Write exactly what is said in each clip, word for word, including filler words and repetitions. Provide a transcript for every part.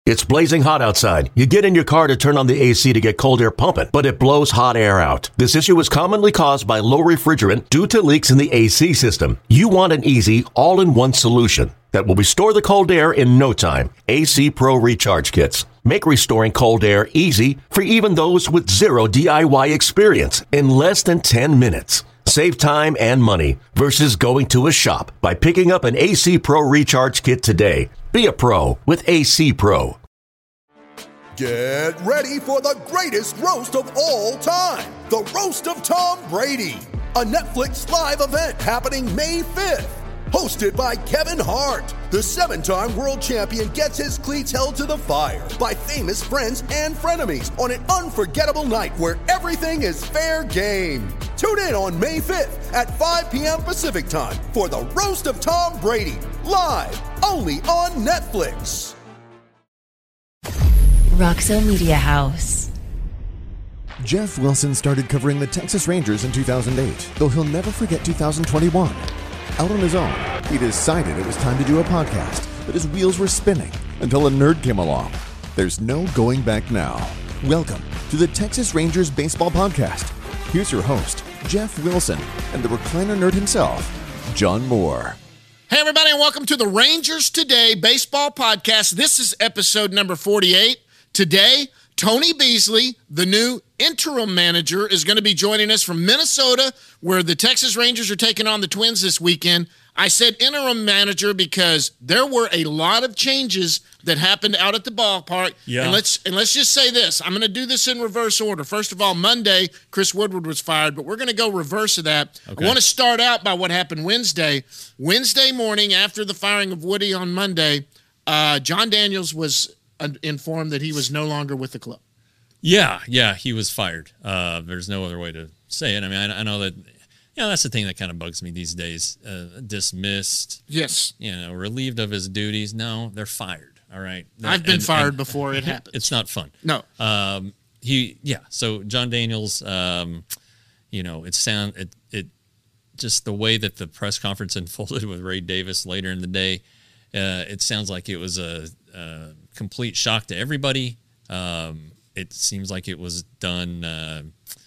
It's blazing hot outside. You get in your car to turn on the A C to get cold air pumping, but it blows hot air out. This issue is commonly caused by low refrigerant due to leaks in the A C system. You want an easy, all-in-one solution that will restore the cold air in no time. A C Pro Recharge Kits make restoring cold air easy for even those with zero D I Y experience in less than ten minutes. Save time and money versus going to a shop by picking up an A C Pro Recharge Kit today. Be a pro with A C Pro. Get ready for the greatest roast of all time, the Roast of Tom Brady, a Netflix live event happening May fifth. Hosted by Kevin Hart, the seven-time world champion gets his cleats held to the fire by famous friends and frenemies on an unforgettable night where everything is fair game. Tune in on May fifth at five p.m. Pacific time for the Roast of Tom Brady, live only on Netflix. Roxo Media House. Jeff Wilson started covering the Texas Rangers in two thousand eight, though he'll never forget two thousand twenty-one. Out on his own, he decided it was time to do a podcast, but his wheels were spinning until a nerd came along. There's no going back now. Welcome to the Texas Rangers Baseball Podcast. Here's your host, Jeff Wilson, and the recliner nerd himself, John Moore. Hey, everybody, and welcome to the Rangers Today Baseball Podcast. This is episode number forty-eight. Today, Tony Beasley, the new interim manager, is going to be joining us from Minnesota, where the Texas Rangers are taking on the Twins this weekend. I said interim manager because there were a lot of changes that happened out at the ballpark. Yeah. And let's and let's just say this. I'm going to do this in reverse order. First of all, Monday, Chris Woodward was fired, but we're going to go reverse of that. Okay. I want to start out by what happened Wednesday. Wednesday morning, after the firing of Woody on Monday, uh, John Daniels was informed that he was no longer with the club. Yeah, yeah, he was fired. Uh, there's no other way to say it. I mean, I, I know that, you know, that's the thing that kind of bugs me these days. Uh, dismissed. Yes. You know, relieved of his duties. No, they're fired. All right. I've been and, fired and before it happens. It's not fun. No. Um, he, yeah. So John Daniels, um, you know, it sound it it just the way that the press conference unfolded with Ray Davis later in the day. Uh, it sounds like it was a, a complete shock to everybody. Um, it seems like it was done uh,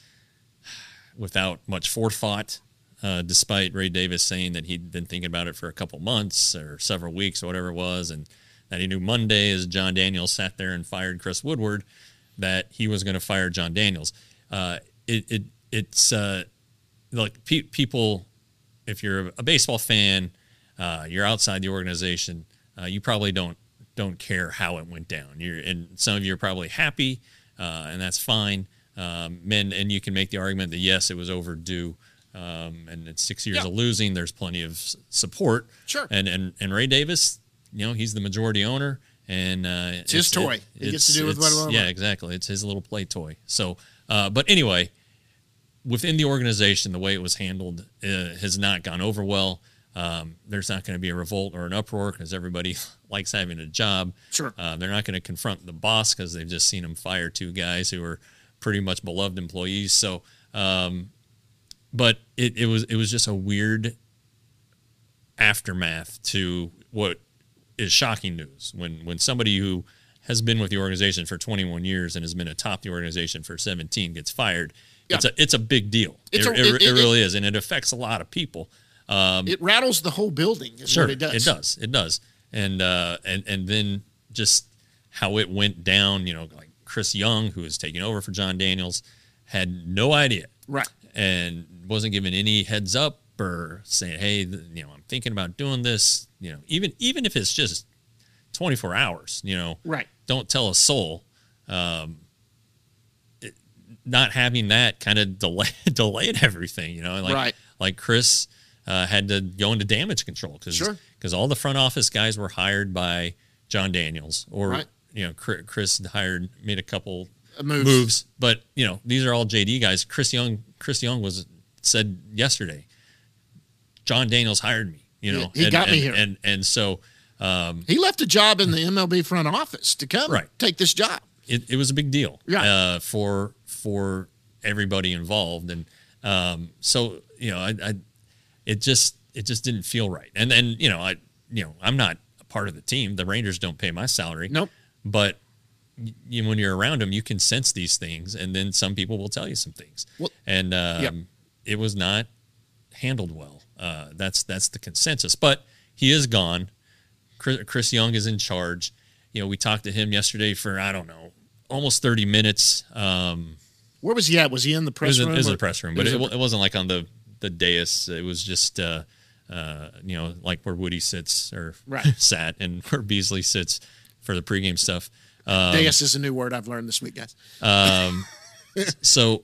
without much forethought, uh, despite Ray Davis saying that he'd been thinking about it for a couple months or several weeks or whatever it was, and that he knew Monday, as John Daniels sat there and fired Chris Woodward, that he was going to fire John Daniels. Uh, it, it it's uh, like pe- people, if you're a baseball fan, Uh, you're outside the organization. Uh, you probably don't don't care how it went down. You're and some of you are probably happy, uh, and that's fine. Um, and and you can make the argument that yes, it was overdue, um, and it's six years yeah. of losing. There's plenty of s- support. Sure. And and and Ray Davis, you know, he's the majority owner, and uh, it's his it's, toy. It, he gets to do with whatever. Yeah, exactly. It's his little play toy. So, uh, but anyway, within the organization, the way it was handled uh, has not gone over well. Um, there's not going to be a revolt or an uproar because everybody likes having a job. Sure. Uh, they're not going to confront the boss because they've just seen him fire two guys who are pretty much beloved employees. So, um, but it, it was it was just a weird aftermath to what is shocking news when when somebody who has been with the organization for twenty-one years and has been atop the organization for seventeen gets fired. Yeah. It's a it's a big deal. It's it, a, it, it, it really it, is, and it affects a lot of people. Um, it rattles the whole building. Is sure, what it does. It does. It does. And uh, and and then just how it went down. You know, like Chris Young, who was taking over for John Daniels, had no idea, right, and wasn't given any heads up or saying, "Hey, you know, I'm thinking about doing this." You know, even even if it's just twenty-four hours. You know, right. Don't tell a soul. Um, it, not having that kind of delay delayed everything. You know, like right. like Chris. Uh, had to go into damage control because sure. all the front office guys were hired by John Daniels, or right. you know Chris hired made a couple moves. moves, but you know these are all J D guys. Chris Young, Chris Young was said yesterday, John Daniels hired me. You know, he and, got me and, here, and and so um, he left a job in the M L B front office to come right. take this job. It, it was a big deal, right. uh, for for everybody involved, and um, so you know I. I It just it just didn't feel right, and and you know I you know I'm not a part of the team. The Rangers don't pay my salary. Nope. but you, when you're around him, you can sense these things, and then some people will tell you some things. Well, and um, yep. it was not handled well. Uh, that's that's the consensus. But he is gone. Chris, Chris Young is in charge. You know, we talked to him yesterday for, I don't know, almost thirty minutes. Um, Where was he at? Was he in the press it was room? In, it was or? in the press room, but it, it, was it wasn't like on the, the dais. It was just, uh, uh, you know, like where Woody sits or right. sat and where Beasley sits for the pregame stuff. Um, dais is a new word I've learned this week, guys. Um, so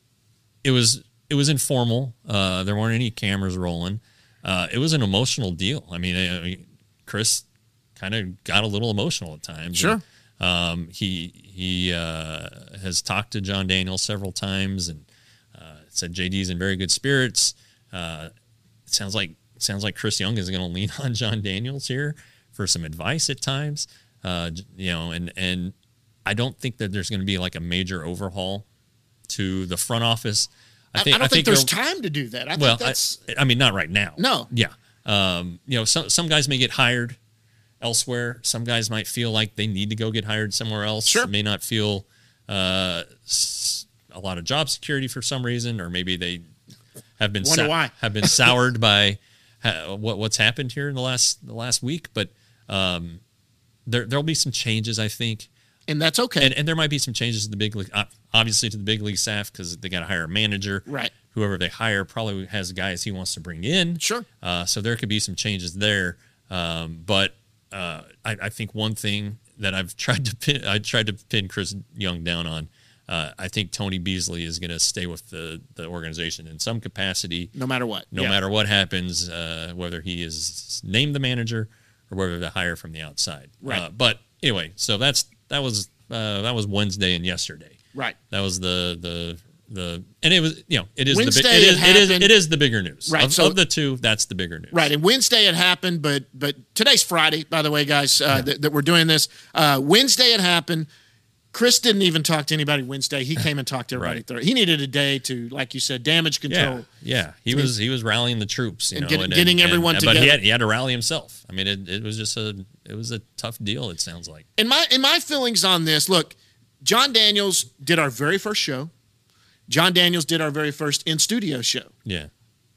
it was it was informal. Uh, there weren't any cameras rolling. Uh, it was an emotional deal. I mean, I, I mean Chris kind of got a little emotional at times. Sure. And, um, he he uh, has talked to John Daniels several times and uh, said J D's in very good spirits. Uh, it sounds like it sounds like Chris Young is going to lean on John Daniels here for some advice at times. Uh, you know, and and I don't think that there's going to be like a major overhaul to the front office. I, think, I don't I think, think there's time to do that. I well, think that's. I, I mean, not right now. No. Yeah. Um, you know, some some guys may get hired elsewhere. Some guys might feel like they need to go get hired somewhere else. Sure. May not feel uh, a lot of job security for some reason, or maybe they have been Wonder why. have been soured by ha- what what's happened here in the last the last week. But um, there there'll be some changes, I think. And that's okay. And, and there might be some changes to the big league, obviously to the big league staff, because they got to hire a manager. Right. Whoever they hire probably has guys he wants to bring in. Sure. Uh, so there could be some changes there. Um, but uh, I, I think one thing that I've tried to pin, I tried to pin Chris Young down on. Uh, I think Tony Beasley is going to stay with the, the organization in some capacity, no matter what. No yeah. matter what happens, uh, whether he is named the manager or whether they hire from the outside. Right. Uh, but anyway, so that's that was uh, that was Wednesday and yesterday. Right. That was the the the and it was you know it is Wednesday the big, it is it it is happened. it is the bigger news. Right. Of, So, of the two, that's the bigger news. Right. And Wednesday it happened, but but today's Friday, by the way, guys, uh, yeah. that, that we're doing this. Uh, Wednesday it happened. Chris didn't even talk to anybody Wednesday. He came and talked to everybody right. Thursday. He needed a day to, like you said, damage control. Yeah, yeah. He was he was rallying the troops, you and know, get, and, getting and, everyone and, together. But he had he had to rally himself. I mean, it, it was just a it was a tough deal. It sounds like. In my in my feelings on this, look, John Daniels did our very first show. John Daniels did our very first in studio show. Yeah.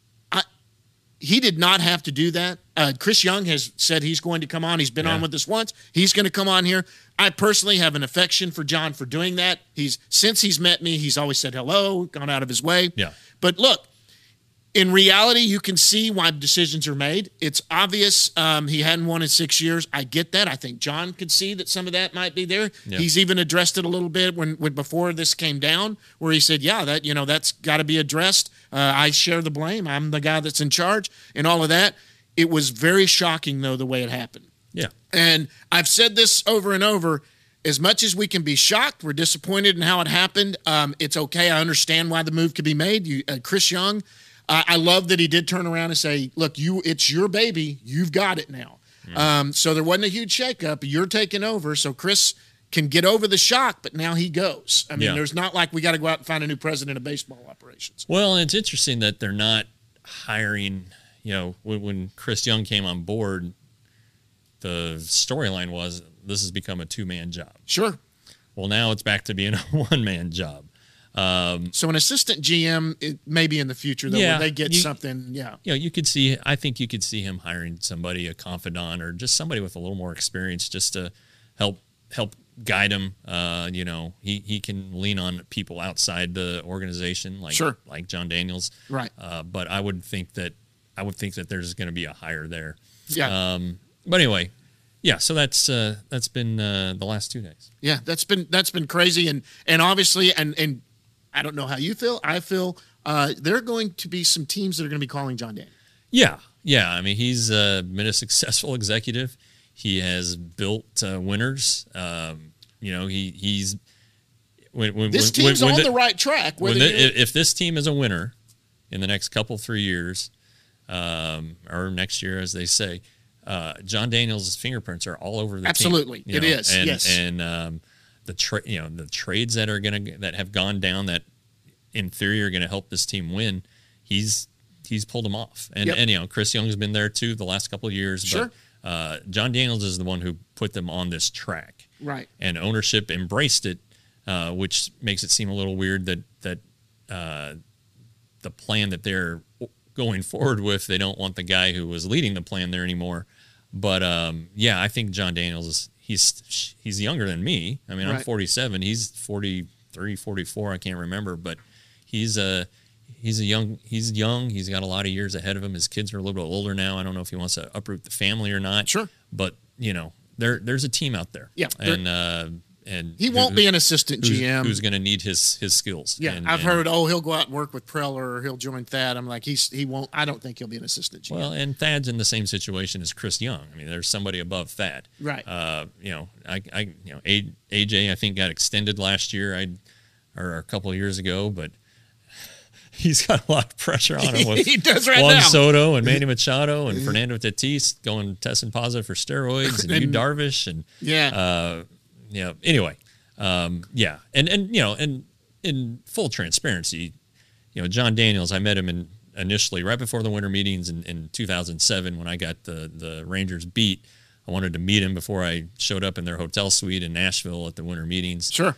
He did not have to do that. Uh, Chris Young has said he's going to come on. He's been yeah. on with us once. He's going to come on here. I personally have an affection for John for doing that. He's since he's met me, he's always said hello, gone out of his way. Yeah. But look, in reality, you can see why decisions are made. It's obvious um, he hadn't won in six years. I get that. I think John could see that some of that might be there. Yeah. He's even addressed it a little bit when, when before this came down, where he said, "Yeah, that you know that's got to be addressed. Uh, I share the blame. I'm the guy that's in charge," and all of that. It was very shocking, though, the way it happened. Yeah. And I've said this over and over. As much as we can be shocked, we're disappointed in how it happened. Um, it's okay. I understand why the move could be made. You, uh, Chris Young. I love that he did turn around and say, look, you, it's your baby. You've got it now. Mm. Um, so there wasn't a huge shakeup. You're taking over. So Chris can get over the shock, but now he goes. I mean, yeah. there's not like we got to go out and find a new president of baseball operations. Well, it's interesting that they're not hiring, you know, when, when Chris Young came on board, the storyline was this has become a two-man job. Sure. Well, now it's back to being a one-man job. Um, so an assistant G M, it, maybe in the future, though, yeah, where they get you, something, yeah. You know, you could see, I think you could see him hiring somebody, a confidant, or just somebody with a little more experience just to help help guide him. Uh, you know, he, he can lean on people outside the organization, like sure. like John Daniels. Right. Uh, but I would think that I would think that there's going to be a hire there. Yeah. Um, but anyway, yeah. So that's uh, that's been uh, the last two days. Yeah, that's been that's been crazy, and and obviously, and and. I don't know how you feel. I feel uh, there are going to be some teams that are going to be calling John Daniels. Yeah, yeah. I mean, he's uh, been a successful executive. He has built uh, winners. Um, you know, he he's when, when this when, team's when, on when the, the right track. When the, if, if this team is a winner in the next couple three years, um, or next year, as they say, uh, John Daniels' fingerprints are all over the Absolutely. team. Absolutely, it know? is. And, yes, and um, the tra- you know the trades that are gonna that have gone down that in theory are going to help this team win. He's he's pulled them off, and yep. and you know Chris Young's been there too the last couple of years. Sure. But, uh, John Daniels is the one who put them on this track. Right. And ownership embraced it, uh, which makes it seem a little weird that that uh, the plan that they're going forward with, they don't want the guy who was leading the plan there anymore. But um, yeah, I think John Daniels is he's he's younger than me. I mean, I'm Right. forty-seven. He's forty-three, forty-four. I can't remember, but he's a he's a young he's young. He's got a lot of years ahead of him. His kids are a little bit older now. I don't know if he wants to uproot the family or not. Sure. But you know, there there's a team out there. Yeah, and uh, and He won't who- be an assistant who's, G M. who's going to need his his skills. Yeah, And- I've and- heard. Oh, he'll go out and work with Preller, or he'll join Thad. I'm like, he's he won't. I don't think he'll be an assistant G M. Well, and Thad's in the same situation as Chris Young. I mean, there's somebody above Thad. Right. Uh, you know, I, I, you know, A, AJ, I think got extended last year, I, or a couple of years ago, but he's got a lot of pressure on him with He does right Juan now. Soto and Manny Machado and Fernando Tatis going testing positive for steroids and, And- Yu Darvish and Yeah. uh, you know, anyway, um, yeah, and and you know, and in full transparency, you know, John Daniels, I met him in initially right before the winter meetings in, in two thousand seven when I got the the Rangers beat. I wanted to meet him before I showed up in their hotel suite in Nashville at the winter meetings. Sure.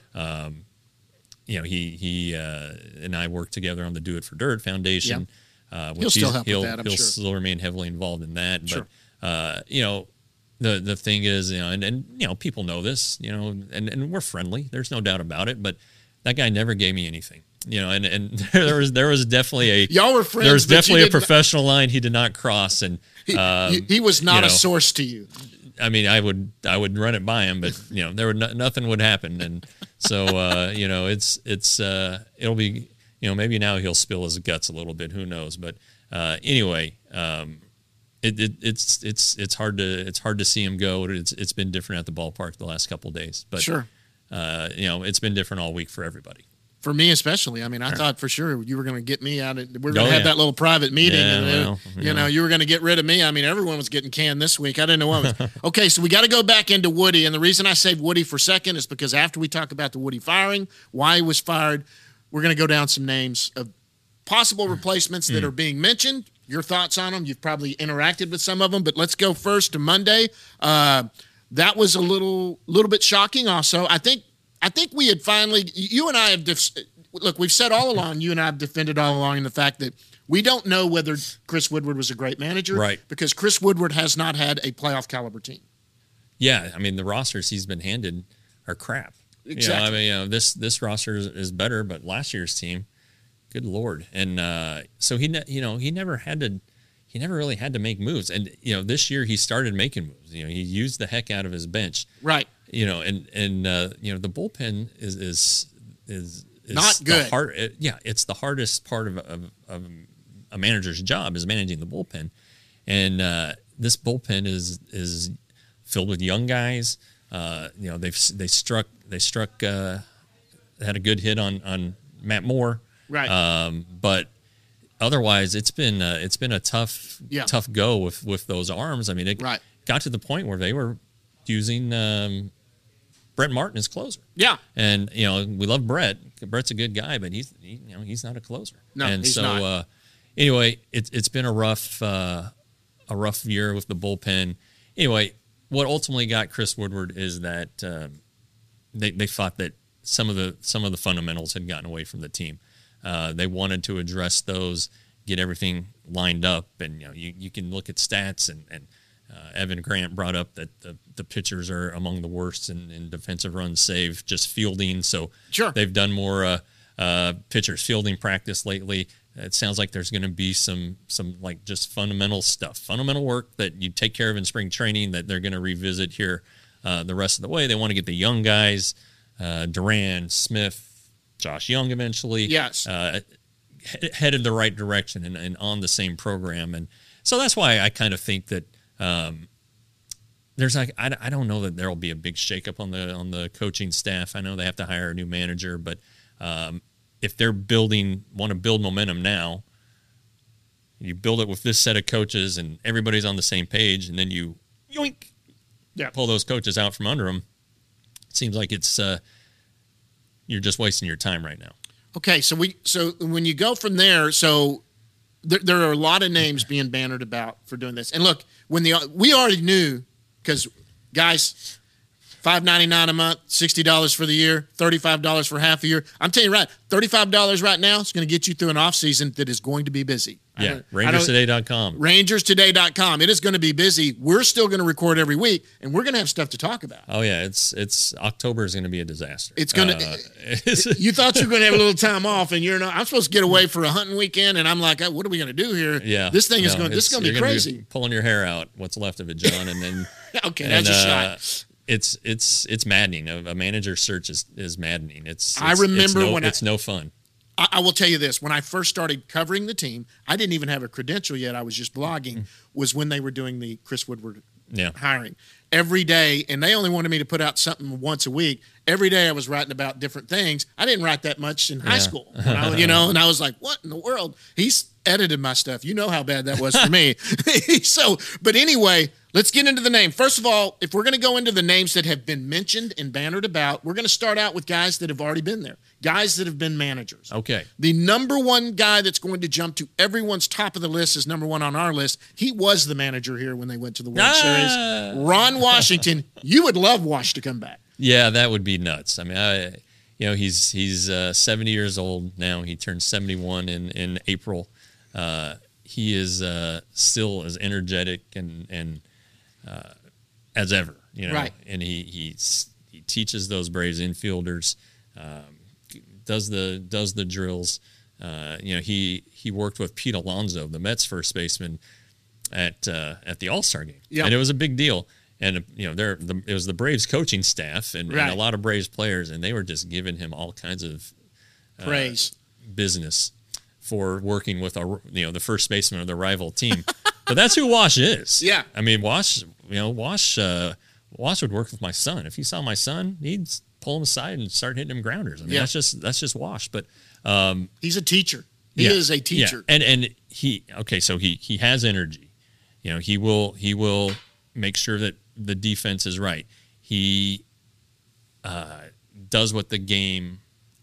You know, he he uh, and I worked together on the Do It for Dirt Foundation. Uh, which He'll still he's- help with he'll, that, I'm he'll sure. still remain heavily involved in that. Sure. But uh, you know, the the thing is, you know, and, and you know, people know this, you know, and, and we're friendly. There's no doubt about it. But that guy never gave me anything. You know, and, and there was there was definitely a Y'all were friends, There was but you definitely a didn't- professional line he did not cross, and He, um, he, he was not you a know, source to you. I mean, I would I would run it by him, but you know, there would no, nothing would happen, and so uh, you know, it's it's uh, it'll be you know maybe now he'll spill his guts a little bit, who knows? But uh, anyway, um, it, it it's it's it's hard to it's hard to see him go. It's it's been different at the ballpark the last couple of days, but Sure. uh, you know, it's been different all week for everybody. For me especially. I mean, I thought for sure you were going to get me out. Of, we were going to Oh, have yeah. that little private meeting. Yeah, and, uh, well, you yeah. know, you were going to get rid of me. I mean, everyone was getting canned this week. I didn't know what was. Okay, so we got to go back into Woody. And the reason I saved Woody for second is because after we talk about the Woody firing, why he was fired, we're going to go down some names of possible replacements that are being mentioned. Your thoughts on them. You've probably interacted with some of them. But let's go first to Monday. Uh, that was a little little bit shocking also. I think I think we had finally, you and I have, def- look, we've said all along, you and I have defended all along in the fact that we don't know whether Chris Woodward was a great manager. Right. Because Chris Woodward has not had a playoff caliber team. Yeah, I mean the rosters he's been handed are crap. Exactly. You know, I mean, you know, this this roster is, is better, but last year's team, good lord, and uh, so he, ne- you know, he never had to, he never really had to make moves, and you know, this year he started making moves. You know, he used the heck out of his bench. Right. You know, and and uh, you know, the bullpen is is is, is Not the good. hard, it, yeah, it's the hardest part of, of of a manager's job is managing the bullpen, and uh, this bullpen is is filled with young guys. Uh, you know, they've they struck they struck uh, had a good hit on on Matt Moore. Right. Um, but otherwise, it's been uh, it's been a tough Yeah. tough go with with those arms. I mean, it Right. got to the point where they were using um, Brett Martin as closer. Yeah. And you know, we love Brett. Brett's a good guy, but he's he, you know he's not a closer. No, and he's so not. Uh, anyway, it's it's been a rough uh, a rough year with the bullpen. Anyway, what ultimately got Chris Woodward is that um, they they thought that some of the some of the fundamentals had gotten away from the team. Uh, they wanted to address those, get everything lined up, and you know you, you can look at stats and and uh, Evan Grant brought up that the, the pitchers are among the worst in, in defensive runs saved, just fielding. So Sure. they've done more uh, uh, pitchers fielding practice lately. It sounds like there's going to be some some like just fundamental stuff, fundamental work that you take care of in spring training that they're going to revisit here uh, the rest of the way. They want to get the young guys, uh, Duran, Smith, Josh Young eventually. Yes. Uh, he- headed the right direction and, and on the same program. And so that's why I kind of think that um, there's like, I, I don't know that there will be a big shakeup on the, on the coaching staff. I know they have to hire a new manager, but um, if they're building, want to build momentum now, you build it with this set of coaches and everybody's on the same page, and then you yoink, Yeah. pull those coaches out from under them. It seems like it's, uh, you're just wasting your time right now. Okay, so we so when you go from there, so there, there are a lot of names being bannered about for doing this. And look, when the we already knew because guys, five ninety-nine a month, sixty dollars for the year, thirty-five dollars for half a year. I'm telling you right, thirty-five dollars right now is going to get you through an off season that is going to be busy. Yeah, Rangers Today dot com. Rangers Today dot com. It is going to be busy. We're still going to record every week, and we're going to have stuff to talk about. Oh, yeah. It's it's October is going to be a disaster. It's going to uh, – you thought you were going to have a little time off, and you're not – I'm supposed to get away for a hunting weekend, and I'm like, oh, what are we going to do here? Yeah. This thing is no, going this is going to be crazy. Be pulling your hair out, what's left of it, John, and then – okay, and, that's a uh, shot. It's it's it's maddening. A, a manager search is, is maddening. It's, it's I remember it's no, when it's I, no fun. I, I will tell you this: when I first started covering the team, I didn't even have a credential yet. I was just blogging. Mm. Was when they were doing the Chris Woodward yeah. hiring every day, and they only wanted me to put out something once a week. Every day I was writing about different things. I didn't write that much in high yeah. school, when I, you know. And I was like, "What in the world?" He's edited my stuff. You know how bad that was for me. So, but anyway. Let's get into the name. First of all, if we're going to go into the names that have been mentioned and bannered about, we're going to start out with guys that have already been there, guys that have been managers. Okay. The number one guy that's going to jump to everyone's top of the list is number one on our list. He was the manager here when they went to the World ah! Series. Ron Washington. You would love Wash to come back. Yeah, that would be nuts. I mean, I, you know, he's he's uh, seventy years old now. He turned seventy-one in in April. Uh, he is uh, still as energetic and and. Uh, as ever, you know, right. and he he's, he teaches those Braves infielders, um, does the does the drills. Uh, you know, he he worked with Pete Alonso, the Mets first baseman, at uh, at the All-Star game, yep. and it was a big deal. And you know, there the, it was the Braves coaching staff and, right. and a lot of Braves players, and they were just giving him all kinds of uh, praise, business for working with a you know the first baseman of the rival team. But that's who Wash is. Yeah. I mean, Wash, you know, Wash uh, Wash would work with my son. If he saw my son, he'd pull him aside and start hitting him grounders. I mean, yeah. that's just that's just Wash. But um, he's a teacher. He yeah, is a teacher. Yeah. And and he okay, so he he has energy. You know, he will he will make sure that the defense is right. He uh, does what the game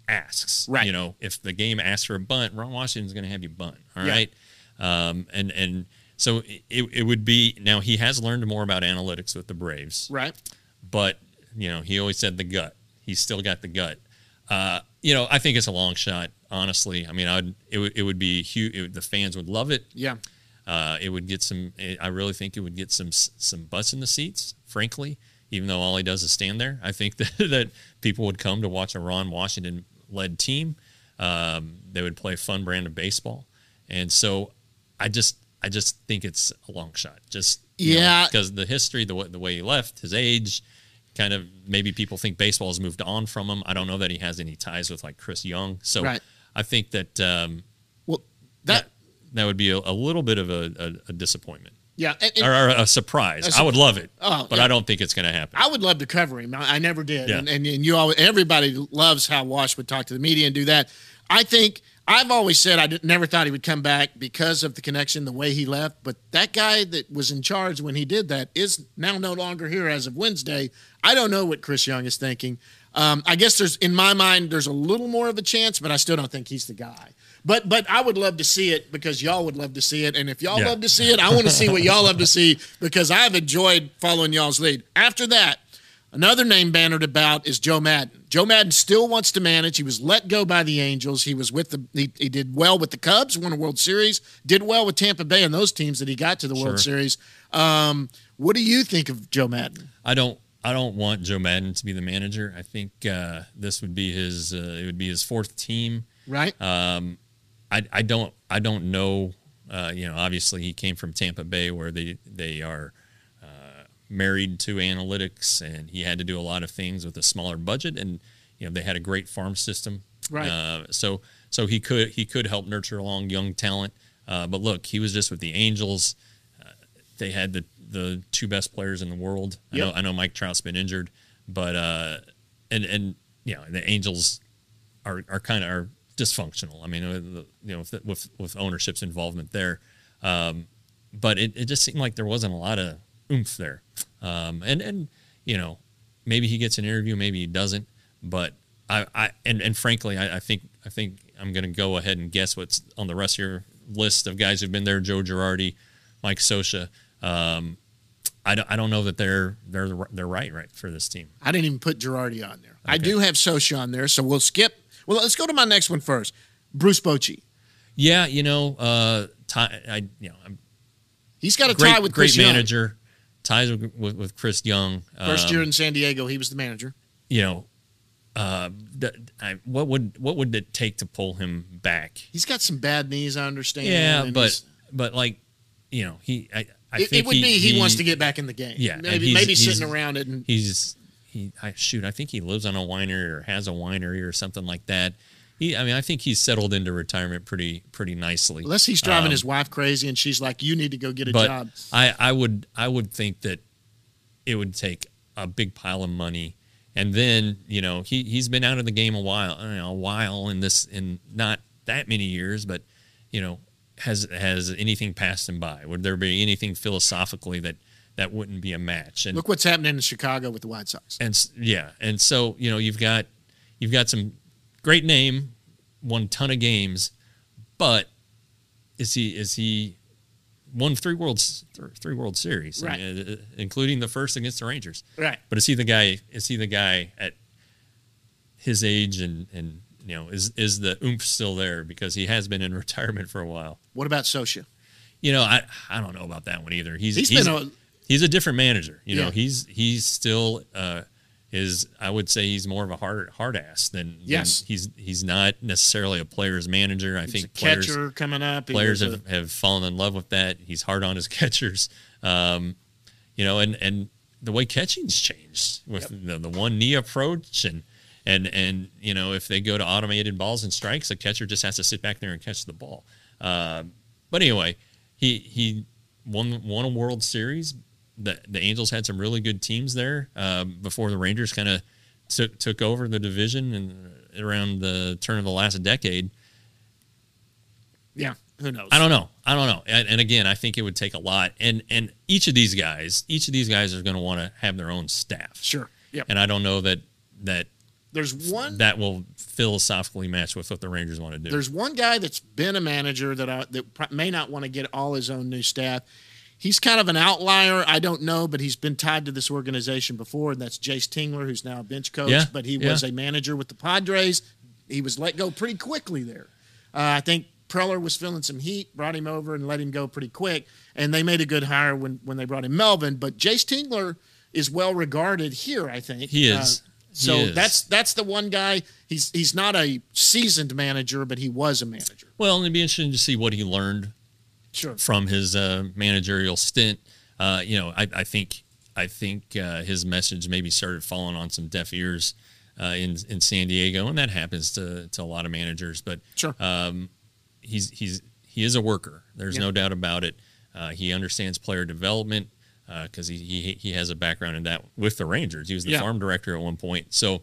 asks. Right. You know, if the game asks for a bunt, Ron Washington's going to have you bunt. All yeah. right. Um, and and so it it would be now he has learned more about analytics with the Braves. Right. But you know, he always said the gut. He's still got the gut. Uh, you know, I think it's a long shot. Honestly, I mean, I'd it would it would be huge. It, the fans would love it. Yeah. Uh, it would get some. I really think it would get some some butts in the seats. Frankly, even though all he does is stand there, I think that that people would come to watch a Ron Washington led team. Um, they would play a fun brand of baseball, and so I just I just think it's a long shot. Just yeah, because the history, the way, the way he left, his age, kind of maybe people think baseball has moved on from him. I don't know that he has any ties with like Chris Young. So right. I think that um, well that, that that would be a, a little bit of a, a, a disappointment. Yeah, and, and, or, or a surprise. A su- I would love it, oh, but yeah. I don't think it's going to happen. I would love to cover him. I, I never did, yeah. and, and and you all, everybody loves how Wash would talk to the media and do that. I think I've always said I did, never thought he would come back because of the connection, the way he left. But that guy that was in charge when he did that is now no longer here as of Wednesday. I don't know what Chris Young is thinking. Um, I guess there's, in my mind, there's a little more of a chance, but I still don't think he's the guy. But but I would love to see it because y'all would love to see it. And if y'all yeah. love to see it, I want to see what y'all love to see because I've enjoyed following y'all's lead. After that, another name bannered about is Joe Maddon. Joe Maddon still wants to manage. He was let go by the Angels. He was with the he, he did well with the Cubs, won a World Series, did well with Tampa Bay and those teams that he got to the sure. World Series. Um, what do you think of Joe Maddon? I don't I don't want Joe Maddon to be the manager. I think uh, this would be his uh, it would be his fourth team. Right. Um, I, I don't I don't know. Uh, you know, obviously he came from Tampa Bay where they they are uh, married to analytics, and he had to do a lot of things with a smaller budget, and you know they had a great farm system. Right. Uh, so so he could he could help nurture along young talent. Uh, but look, he was just with the Angels. Uh, they had the the two best players in the world. Yep. I know I know Mike Trout's been injured, but uh, and and you know the Angels are are kind of are. dysfunctional. I mean, you know, with with, with ownership's involvement there, um, but it, it just seemed like there wasn't a lot of oomph there. Um, and and you know, maybe he gets an interview, maybe he doesn't. But I, I and, and frankly, I, I think I think I'm going to go ahead and guess what's on the rest of your list of guys who've been there: Joe Girardi, Mike Scioscia. Um, I don't, I don't know that they're they're they're right right for this team. I didn't even put Girardi on there. Okay. I do have Socha on there, so we'll skip. Well, let's go to my next one first. Bruce Bochy. Yeah, you know, uh, tie, I you know, I'm he's got a great, tie with Chris great Young. manager, ties with, with, with Chris Young. First um, year in San Diego, he was the manager. You know, uh, th- I, what would what would it take to pull him back? He's got some bad knees, I understand. Yeah, and but he's- but like, you know, he I, I it, think it would he, be he, he wants to get back in the game. Yeah, and maybe he's- maybe he's- sitting around it. And He's he I shoot, I think he lives on a winery or has a winery or something like that. He, I mean, I think he's settled into retirement pretty pretty nicely. unless he's driving Um, his wife crazy and she's like, "You need to go get a but job." I, I would I would think that it would take a big pile of money, and then you know he he's been out of the game a while, you know, a while in this in not that many years, but you know has has anything passed him by? Would there be anything philosophically that that wouldn't be a match? And Look what's happening in Chicago with the White Sox. and s- yeah, and so you know you've got you've got some great name, won a ton of games, but is he is he won three world three World Series, Right. I mean, uh, including the first against the Rangers. Right. But is he the guy? Is he the guy at his age and and you know is is the oomph still there because he has been in retirement for a while? What about Socha? You know, I I don't know about that one either. He's He's he's, been a- he's a different manager. You know, Yeah. he's he's still uh, is I would say he's more of a hard hard ass than, than Yes. he's he's not necessarily a player's manager. I He's think a players catcher coming up. He players was have, a- have fallen in love with that. He's hard on his catchers. Um, you know, and and the way catching's changed with the, the one knee approach and. And, and you know, if they go to automated balls and strikes, the catcher just has to sit back there and catch the ball. Uh, but anyway, he he won won a World Series. The the Angels had some really good teams there um, before the Rangers kind of took took over the division and around the turn of the last decade. yeah, who knows? I don't know. I don't know. And, and again, I think it would take a lot. And and each of these guys, each of these guys are going to want to have their own staff. Sure. Yep. And I don't know that that There's one. that will philosophically match with what the Rangers want to do. There's one guy that's been a manager that I, that pr- may not want to get all his own new staff. He's kind of an outlier. I don't know, but he's been tied to this organization before, and that's Jace Tingler, who's now a bench coach. Yeah, But he yeah. was a manager with the Padres. He was let go pretty quickly there. Uh, I think Preller was feeling some heat, brought him over and let him go pretty quick, and they made a good hire when, when they brought in Melvin. But Jace Tingler is well regarded here, I think. He Uh, is. So He is. that's that's the one guy. He's he's not a seasoned manager, but he was a manager. Well, and it'd be interesting to see what he learned Sure. from his uh, managerial stint. Uh, you know, I, I think I think uh, his message maybe started falling on some deaf ears uh, in in San Diego, and that happens to to a lot of managers. But Sure. um, he's he's he is a worker. There's Yeah. no doubt about it. Uh, he understands player development because he, he he has a background in that with the Rangers. He was the Yeah. farm director at one point. So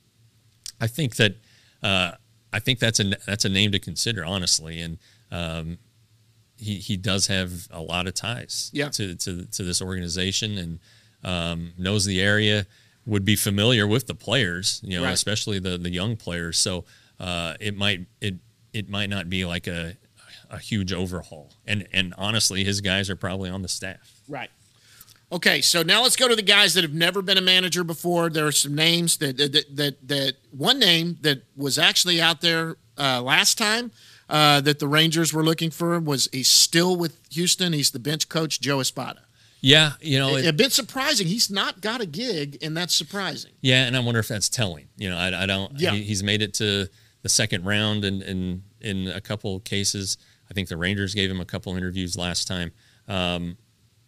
I think that uh, I think that's a that's a name to consider, honestly. And um, he he does have a lot of ties Yeah. to, to to this organization and um, knows the area, would be familiar with the players, you know, Right. especially the the young players. So uh, it might it it might not be like a a huge overhaul. And and honestly, his guys are probably on the staff. Right. Okay, so now let's go to the guys that have never been a manager before. There are some names that that that, that one name that was actually out there uh, last time uh, that the Rangers were looking for was he's still with Houston. He's the bench coach, Joe Espada. Yeah, you know, it, a bit surprising. He's not got a gig, and that's surprising. yeah, and I wonder if that's telling. You know, I, I don't. Yeah. He, he's made it to the second round, and in, in, in a couple of cases, I think the Rangers gave him a couple interviews last time. Um,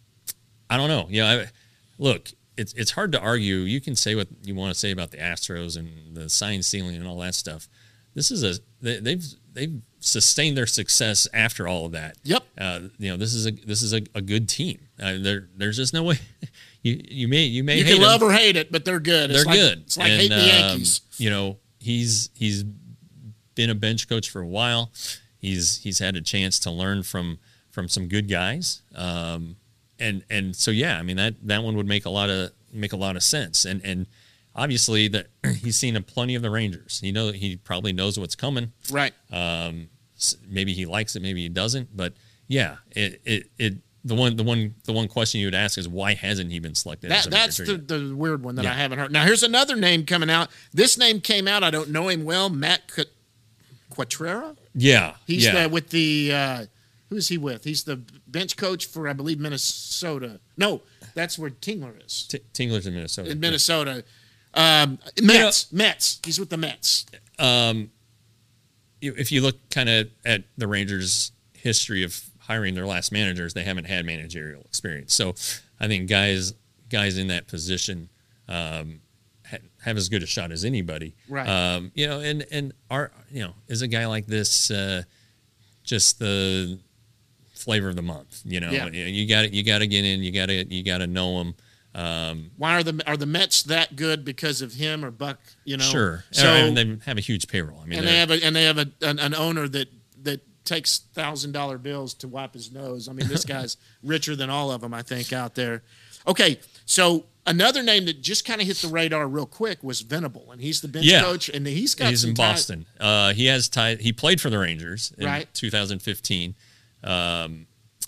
I don't know. You know, I, look, it's it's hard to argue. You can say what you want to say about the Astros and the sign stealing and all that stuff. This is a they, they've they've sustained their success after all of that. Yep. Uh, you know, this is a this is a, a good team. Uh, there there's just no way you you may you may You hate can love them. or hate it, but they're good. It's They're like, good. It's like And, hating the um, Yankees. you know, he's he's been a bench coach for a while. He's he's had a chance to learn from from some good guys. Um, and and so yeah, I mean that that one would make a lot of make a lot of sense. And and obviously that he's seen a plenty of the Rangers. He know he probably knows what's coming. Right. Um, s- maybe he likes it, maybe he doesn't. But yeah, it it it the one, the one, the one question you would ask is why hasn't he been selected? That, as a that's the, manager the weird one that Yeah. I haven't heard. Now, here's another name coming out. This name came out. I don't know him well. Matt Qu- Quatrera? Yeah. He's yeah. the, with the, uh, who is he with? He's the bench coach for, I believe, Minnesota. No, that's where Tingler is. T- Tingler's in Minnesota. In Minnesota. Um, Mets. Mets. He's with the Mets. Um, if you look kind of at the Rangers' history of hiring their last managers, they haven't had managerial experience. So I think guys guys in that position um, ha- have as good a shot as anybody. Right. Um, you know, and and our you know, is a guy like this uh, just the flavor of the month? You know, Yeah. you got you got to get in. You got to you got to know him. Um, Why are the are the Mets that good because of him or Buck? You know, Sure. So and they have a huge payroll. I mean, and they they're- have a and they have a, an, an owner that that takes thousand dollar bills to wipe his nose. I mean, this guy's richer than all of them, I think, out there. Okay, so another name that just kind of hit the radar real quick was Venable, and he's the bench Yeah. coach, and he's got he's some in time- Boston. Uh, he has tie. He played for the Rangers in Right. two thousand fifteen. Um,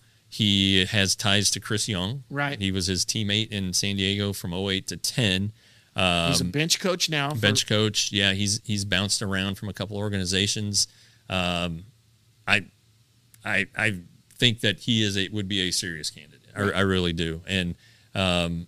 he has ties to Chris Young. Right. He was his teammate in San Diego from oh eight to ten. Um, He's a bench coach now. for- bench coach. Yeah, he's he's bounced around from a couple organizations. Um, I, I, I think that he is a would be a serious candidate. I, I really do. And um,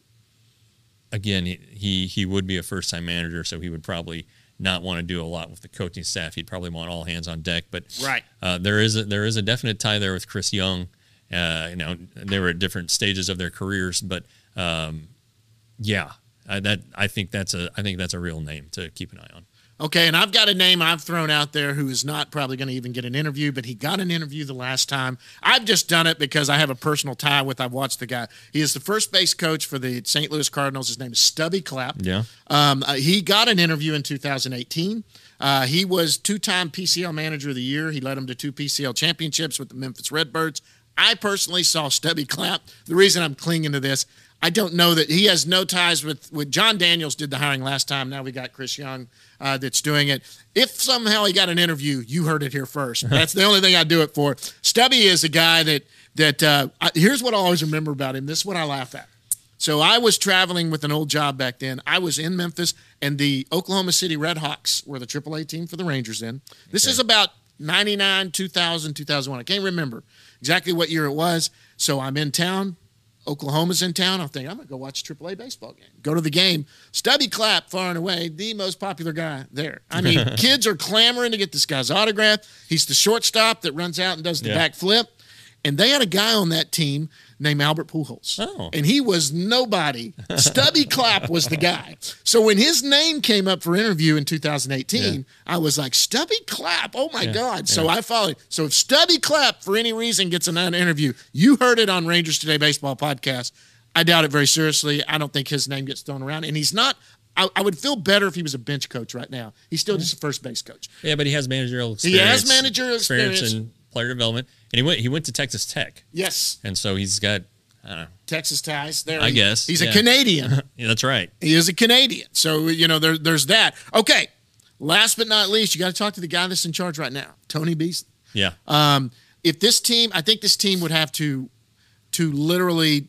again, he, he he would be a first time manager, so he would probably not want to do a lot with the coaching staff. He'd probably want all hands on deck. But Right. uh, there is a, there is a definite tie there with Chris Young. Uh, you know, they were at different stages of their careers, but um, yeah, I, that I think that's a I think that's a real name to keep an eye on. Okay, and I've got a name I've thrown out there who is not probably going to even get an interview, but he got an interview the last time. I've just done it because I have a personal tie with. I've watched the guy. He is the first base coach for the Saint Louis Cardinals. His name is Stubby Clapp. Yeah. Um, uh, he got an interview in two thousand eighteen. Uh, he was two-time P C L Manager of the Year. He led them to two P C L championships with the Memphis Redbirds. I personally saw Stubby Clapp. The reason I'm clinging to this, I don't know that he has no ties with, with John Daniels did the hiring last time. Now we got Chris Young uh, that's doing it. If somehow he got an interview, you heard it here first. That's the only thing I do it for. Stubby is a guy that, that uh, I, here's what I always remember about him. This is what I laugh at. So I was traveling with an old job back then. I was in Memphis, and the Oklahoma City Red Hawks were the triple A team for the Rangers then. This is about ninety-nine, two thousand, two thousand one. I can't remember exactly what year it was. So I'm in town. Oklahoma's in town. I'm thinking, I'm going to go watch a triple A baseball game. Go to the game. Stubby Clapp, far and away, the most popular guy there. I mean, kids are clamoring to get this guy's autograph. He's the shortstop that runs out and does the Yeah. back flip. And they had a guy on that team named Albert Pujols. Oh. And he was nobody. Stubby Clapp was the guy. So when his name came up for interview in two thousand eighteen, Yeah. I was like, Stubby Clapp, oh my Yeah. God. So Yeah. I followed. So if Stubby Clapp, for any reason, gets an interview, you heard it on Rangers Today Baseball podcast. I doubt it very seriously. I don't think his name gets thrown around. And he's not, I, I would feel better if he was a bench coach right now. He's still just a first base coach. Yeah, but he has managerial He experience. has managerial experience. and player development, and he went he went to Texas Tech, Yes. and so he's got I don't know. Texas ties. There, I he- guess, he's yeah. a Canadian. Yeah, that's right. He is a Canadian. So, you know, there, there's that. Okay. Last but not least, you got to talk to the guy that's in charge right now, Tony Beasley. Yeah. Um, if this team, I think this team would have to, to literally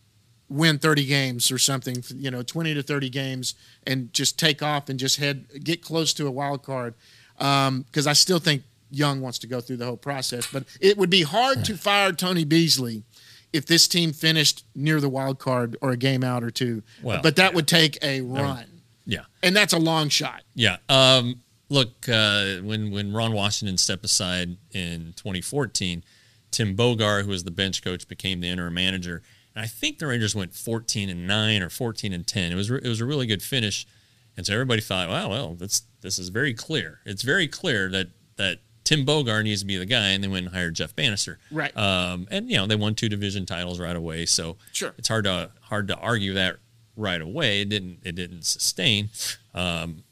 win thirty games or something, you know, twenty to thirty games, and just take off and just head, get close to a wild card. Um, because I still think Young wants to go through the whole process, but it would be hard to fire Tony Beasley if this team finished near the wild card or a game out or two. Well, but that yeah. would take a run, Yeah. and that's a long shot. Yeah. Um, look, uh, when when Ron Washington stepped aside in twenty fourteen, Tim Bogar, who was the bench coach, became the interim manager. And I think the Rangers went fourteen and nine or fourteen and ten. It was re- it was a really good finish, and so everybody thought, wow, well, this this is very clear. It's very clear that that Tim Bogar needs to be the guy, and they went and hired Jeff Bannister. Right. Um, and you know they won two division titles right away, so Sure. it's hard to hard to argue that right away. It didn't it didn't sustain. Um,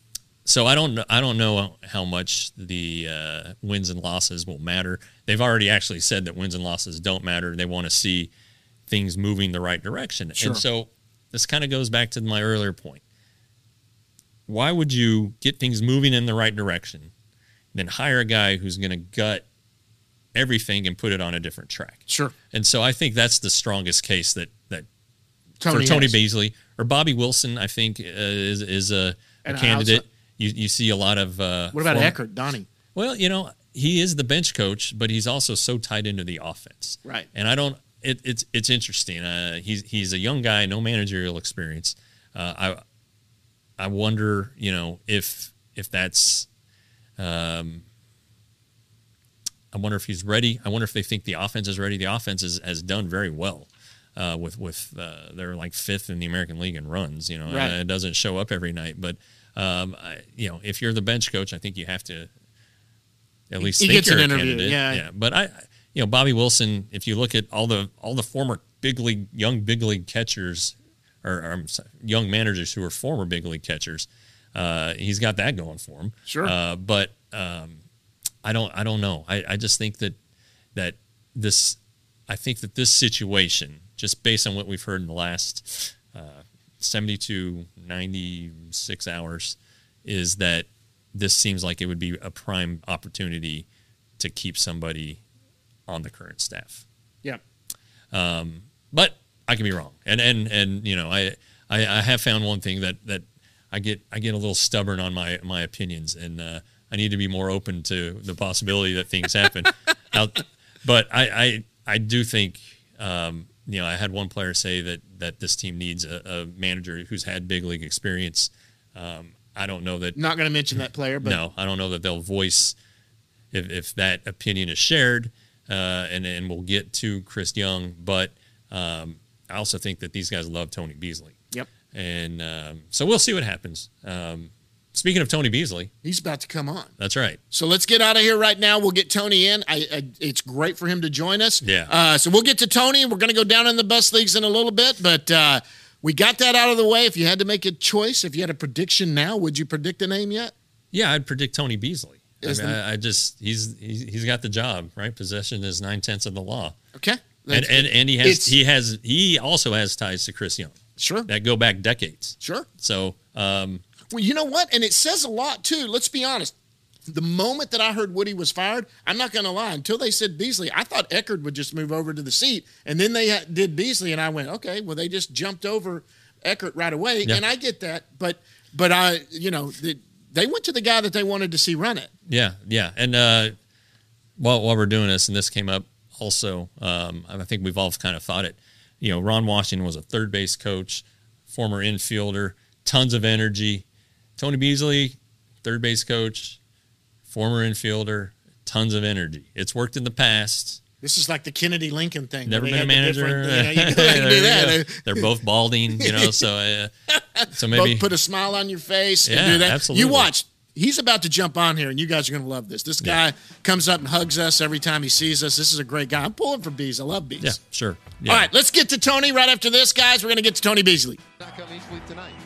so I don't know I don't know how much the uh, wins and losses will matter. They've already actually said that wins and losses don't matter. They want to see things moving the right direction. Sure. And so this kind of goes back to my earlier point. Why would you get things moving in the right direction, then hire a guy who's going to gut everything and put it on a different track. Sure. And so I think that's the strongest case that that Tony for Tony has. Beasley or Bobby Wilson. I think uh, is is a, a And candidate. outside- You you see a lot of. Uh, What about form- Eckert, Donnie? Well, you know, he is the bench coach, but he's also so tied into the offense. Right. And I don't. It, it's it's interesting. Uh, he's he's a young guy, no managerial experience. Uh, I I wonder, you know, if if that's. Um, I wonder if he's ready. I wonder if they think the offense is ready. The offense is, has done very well. Uh, with with uh, they're like fifth in the American League in runs. You know, Right. uh, it doesn't show up every night, but um, I, you know, if you're the bench coach, I think you have to at least He think gets you're an a interview, candidate. yeah. yeah. But I, you know, Bobby Wilson. If you look at all the all the former big league, young big league catchers, or, or I'm sorry, young managers who are former big league catchers, uh, he's got that going for him. Sure. Uh, but um, I don't. I don't know. I, I just think that that this. I think that this situation, just based on what we've heard in the last uh, seventy-two, ninety-six hours, is that this seems like it would be a prime opportunity to keep somebody on the current staff. Yeah. Um, but I could be wrong. And, and, and you know, I, I, I have found one thing that, that I get, I get a little stubborn on my, my opinions, and uh, I need to be more open to the possibility that things happen. Now, but I, I, I do think, um, you know, I had one player say that, that this team needs a, a manager who's had big league experience. Um, I don't know that. Not going to mention that player, but No, I don't know that they'll voice if, if that opinion is shared, uh, and and we'll get to Chris Young. But um, I also think that these guys love Tony Beasley. Yep. And um, so we'll see what happens. Um, speaking of Tony Beasley, he's about to come on. that's right. So let's get out of here right now. We'll get Tony in. I, I It's great for him to join us. Yeah. Uh, so we'll get to Tony. We're going to go down in the best leagues in a little bit, but uh, we got that out of the way. If you had to make a choice, if you had a prediction now, would you predict a name yet? Yeah, I'd predict Tony Beasley. I, Is mean, the- I, I just he's, he's he's got the job, right? Possession is nine tenths of the law, Okay. and That's- and and he has it's- he has he also has ties to Chris Young Sure. that go back decades. Sure. So um, Well, you know what? And it says a lot, too. Let's be honest. The moment that I heard Woody was fired, I'm not going to lie, until they said Beasley, I thought Eckert would just move over to the seat. And then they ha- did Beasley, and I went, okay, well, they just jumped over Eckert right away. Yeah. And I get that. But, but I, you know, the, they went to the guy that they wanted to see run it. Yeah, yeah. And uh, while while we're doing this, and this came up also, um, I think we've all kind of thought it. You know, Ron Washington was a third base coach, former infielder, tons of energy. Tony Beasley, third base coach, former infielder, tons of energy. It's worked in the past. This is like the Kennedy Lincoln thing. Never where been they a had the manager. different- You know, you go ahead and do There you that. go. They're both balding, you know. So, uh, so maybe Both put a smile on your face and Yeah, do that. absolutely. You watch. He's about to jump on here, and you guys are going to love this. This guy Yeah. comes up and hugs us every time he sees us. This is a great guy. I'm pulling for Bees. I love Bees. yeah, sure. Yeah. All right, let's get to Tony right after this, guys. We're going to get to Tony Beasley. Back up East League tonight.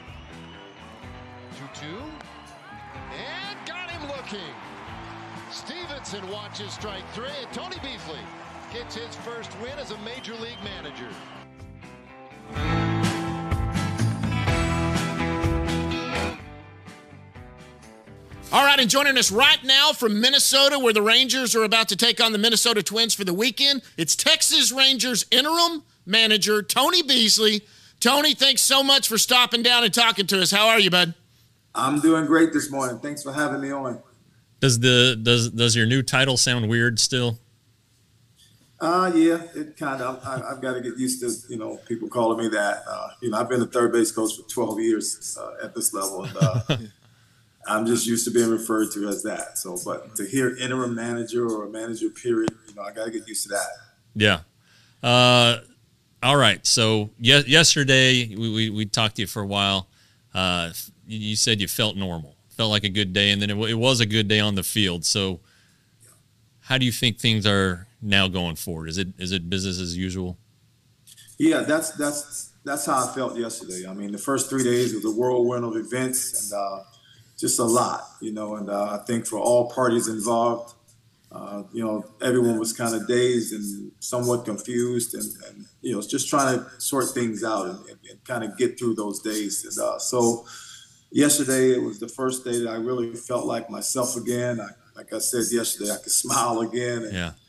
two two. And got him looking. Stevenson watches strike three. And Tony Beasley gets his first win as a major league manager. All right, and joining us right now from Minnesota, where the Rangers are about to take on the Minnesota Twins for the weekend, it's Texas Rangers interim manager Tony Beasley. Tony, thanks so much for stopping down and talking to us. How are you, bud? I'm doing great this morning. Thanks for having me on. Does the does does your new title sound weird still? Uh, yeah, it kind of. I, I've got to get used to, you know, people calling me that. Uh, you know, I've been a third base coach for twelve years uh, at this level, and uh, I'm just used to being referred to as that. So, but to hear interim manager or a manager period, you know, I got to get used to that. Yeah. Uh, all right. So ye- yesterday we, we we talked to you for a while. Uh, you, you said you felt normal, felt like a good day, and then it, w- it was a good day on the field. So, how do you think things are now going forward? Is it is it business as usual? Yeah, that's that's that's how I felt yesterday. I mean, the first three days was a whirlwind of events and uh, just a lot, you know. And uh, I think for all parties involved, uh, you know, everyone was kind of dazed and somewhat confused, and, and you know, just trying to sort things out and, and, and kind of get through those days. And uh, so, yesterday it was the first day that I really felt like myself again. I, like I said yesterday, I could smile again. And, Yeah.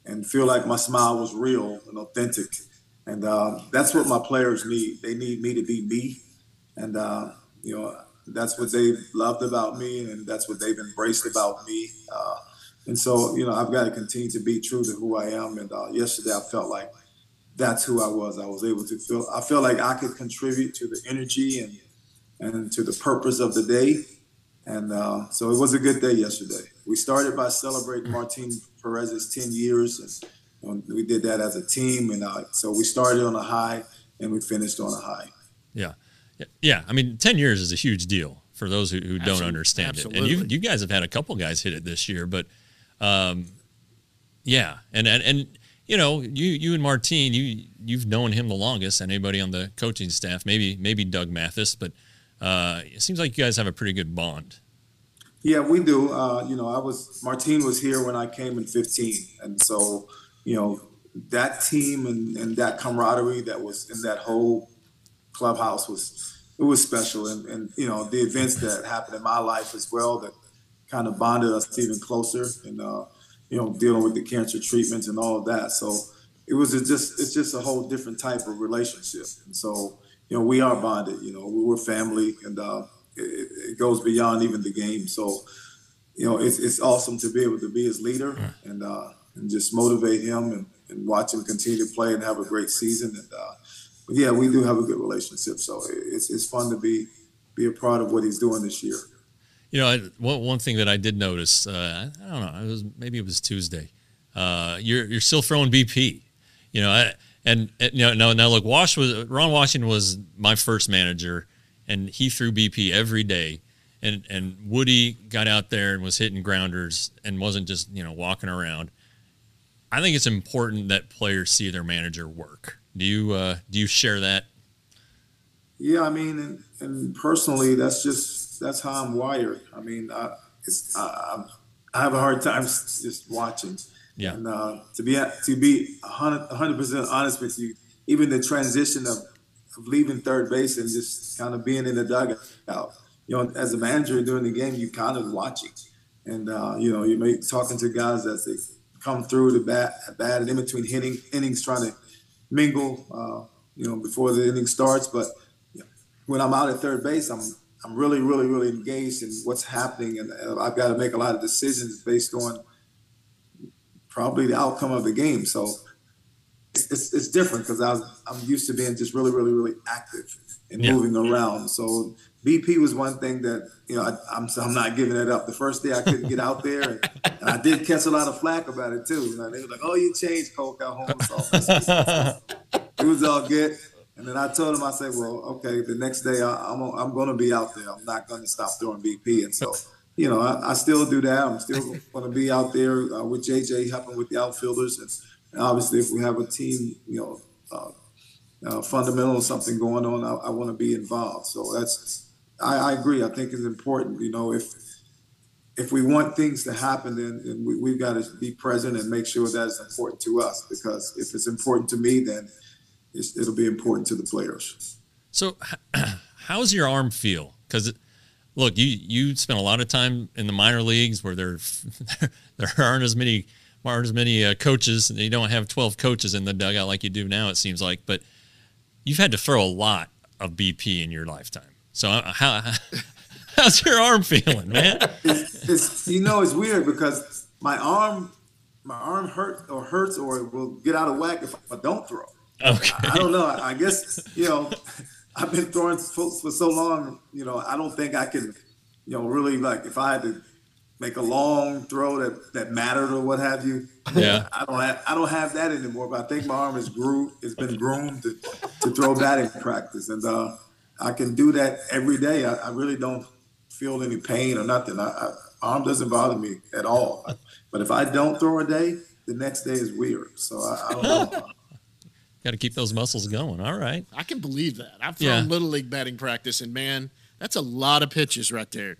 and feel like my smile was real and authentic. And uh, that's what my players need. They need me to be me. And, uh, you know, that's what they've loved about me, and that's what they've embraced about me. Uh, and so, you know, I've got to continue to be true to who I am. And uh, yesterday I felt like that's who I was. I was able to feel, I felt like I could contribute to the energy and, and to the purpose of the day. And uh, so it was a good day yesterday. We started by celebrating Martin Perez's ten years, and um, we did that as a team. And uh, so we started on a high, and we finished on a high. Yeah. Yeah. I mean, ten years is a huge deal for those who, who don't understand Absolutely. it. And you you guys have had a couple guys hit it this year, but um, yeah. And, and, and, you know, you, you and Martin, you, you've known him the longest, and anybody on the coaching staff, maybe, maybe Doug Mathis, but uh, it seems like you guys have a pretty good bond. Yeah, we do. Uh, you know, I was, Martin was here when I came in fifteen. And so, you know, that team and, and that camaraderie that was in that whole clubhouse was, it was special. And, and, you know, the events that happened in my life as well that kind of bonded us even closer, and, uh, you know, dealing with the cancer treatments and all of that. So it was just, it's just a whole different type of relationship. And so, you know, we are bonded, you know, we were family, and uh, it, it goes beyond even the game. So, you know, it's it's awesome to be able to be his leader and uh, and just motivate him and, and watch him continue to play and have a great season. And uh, but yeah, we do have a good relationship. So it's it's fun to be be a part of what he's doing this year. You know, I, one one thing that I did notice, uh, I don't know, it was maybe it was Tuesday. Uh, you're you're still throwing B P. You know, I, and, and you know, now, now look, Wash was Ron Washington was my first manager, and he threw B P every day. And and Woody got out there and was hitting grounders and wasn't just, you know, walking around. I think it's important that players see their manager work. Do you uh, do you share that? Yeah, I mean, and, and personally, that's just that's how I'm wired. I mean, I, it's I, I have a hard time just watching. Yeah. And uh, to be to be a hundred percent honest with you, even the transition of, of leaving third base and just kind of being in the dugout. You know, as a manager during the game, you kind of watching, and uh, you know, you may talking to guys as they come through the bat, bat, and in between hitting innings, trying to mingle, uh, you know, before the inning starts. But you know, when I'm out at third base, I'm I'm really, really, really engaged in what's happening, and, and I've got to make a lot of decisions based on probably the outcome of the game. So it's it's, it's different because I was I'm used to being just really, really, really active and yeah. moving around. So B P was one thing that, you know, I, I'm I'm not giving it up. The first day I couldn't get out there, and, and I did catch a lot of flack about it too. You know, they were like, "Oh, you changed Cole Calhoun." So it was all good. And then I told him, I said, "Well, okay, the next day I, I'm I'm going to be out there. I'm not going to stop throwing B P." And so, you know, I, I still do that. I'm still going to be out there uh, with J J helping with the outfielders, and, and obviously if we have a team, you know, uh, uh, fundamental or something going on, I, I want to be involved. So that's. I, I agree. I think it's important. You know, if if we want things to happen, then, then we, we've got to be present and make sure that it's important to us. Because if it's important to me, then it's, it'll be important to the players. So, how's your arm feel? Because, look, you you spent a lot of time in the minor leagues where there there aren't as many aren't as many uh, coaches, and you don't have twelve coaches in the dugout like you do now. It seems like, but you've had to throw a lot of B P in your lifetime. So how how's your arm feeling, man? It's, it's you know it's weird because my arm my arm hurts or hurts or will get out of whack if I don't throw. Okay. I, I don't know. I, I guess you know I've been throwing for, for so long. You know I don't think I can you know really like if I had to make a long throw that, that mattered or what have you. Yeah. I don't have I don't have that anymore. But I think my arm is groomed. It's been groomed to, to throw batting practice and. uh I can do that every day. I, I really don't feel any pain or nothing. I, I, arm doesn't bother me at all. But if I don't throw a day, the next day is weird. So I, I don't know. Got to keep those muscles going. All right. I can believe that. I've thrown yeah. Little League batting practice, and, man, that's a lot of pitches right there.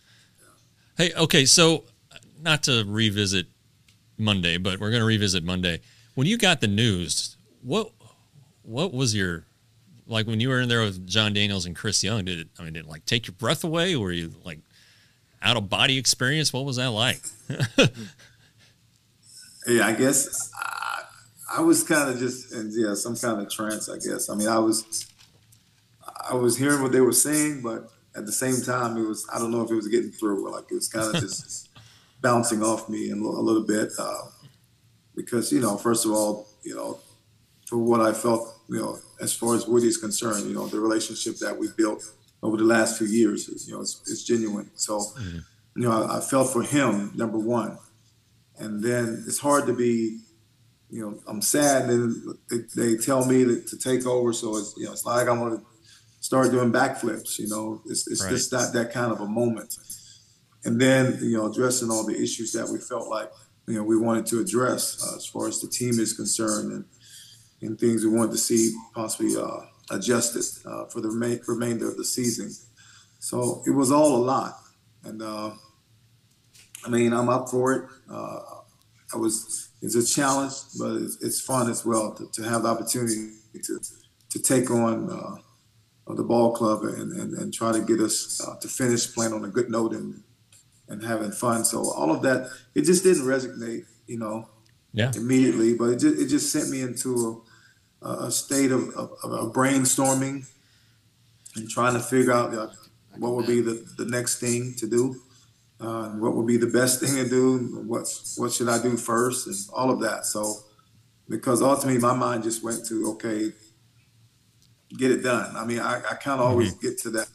Hey, okay, so not to revisit Monday, but we're going to revisit Monday. When you got the news, what what was your – like when you were in there with John Daniels and Chris Young, did it, I mean, did it like take your breath away? Were you like out of body experience? What was that like? Yeah, I guess I, I was kind of just in yeah some kind of trance. I guess. I mean, I was I was hearing what they were saying, but at the same time, it was I don't know if it was getting through. Like it was kind of just bouncing off me a little, a little bit uh, because you know, first of all, you know, for what I felt, you know, as far as Woody's concerned, you know, the relationship that we built over the last few years is, you know, it's, it's genuine. So, mm-hmm. you know, I, I felt for him, number one. And then it's hard to be, you know, I'm sad. And then they, they tell me to, to take over. So it's, you know, it's like I'm going to start doing backflips, you know, it's, it's right. just not that kind of a moment. And then, you know, addressing all the issues that we felt like, you know, we wanted to address uh, as far as the team is concerned and, and things we wanted to see possibly uh, adjusted uh, for the remain, remainder of the season. So it was all a lot. And, uh, I mean, I'm up for it. Uh, I was, it's a challenge, but it's, it's fun as well to, to have the opportunity to to take on uh, the ball club and, and, and try to get us uh, to finish playing on a good note and and having fun. So all of that, it just didn't resonate, you know, yeah. immediately, but it just, it just sent me into a, a state of, of, of brainstorming and trying to figure out uh, what would be the, the next thing to do. Uh, what would be the best thing to do? What's what should I do first, and all of that. So, because ultimately my mind just went to okay, get it done. I mean, I, I kind of always mm-hmm. get to that.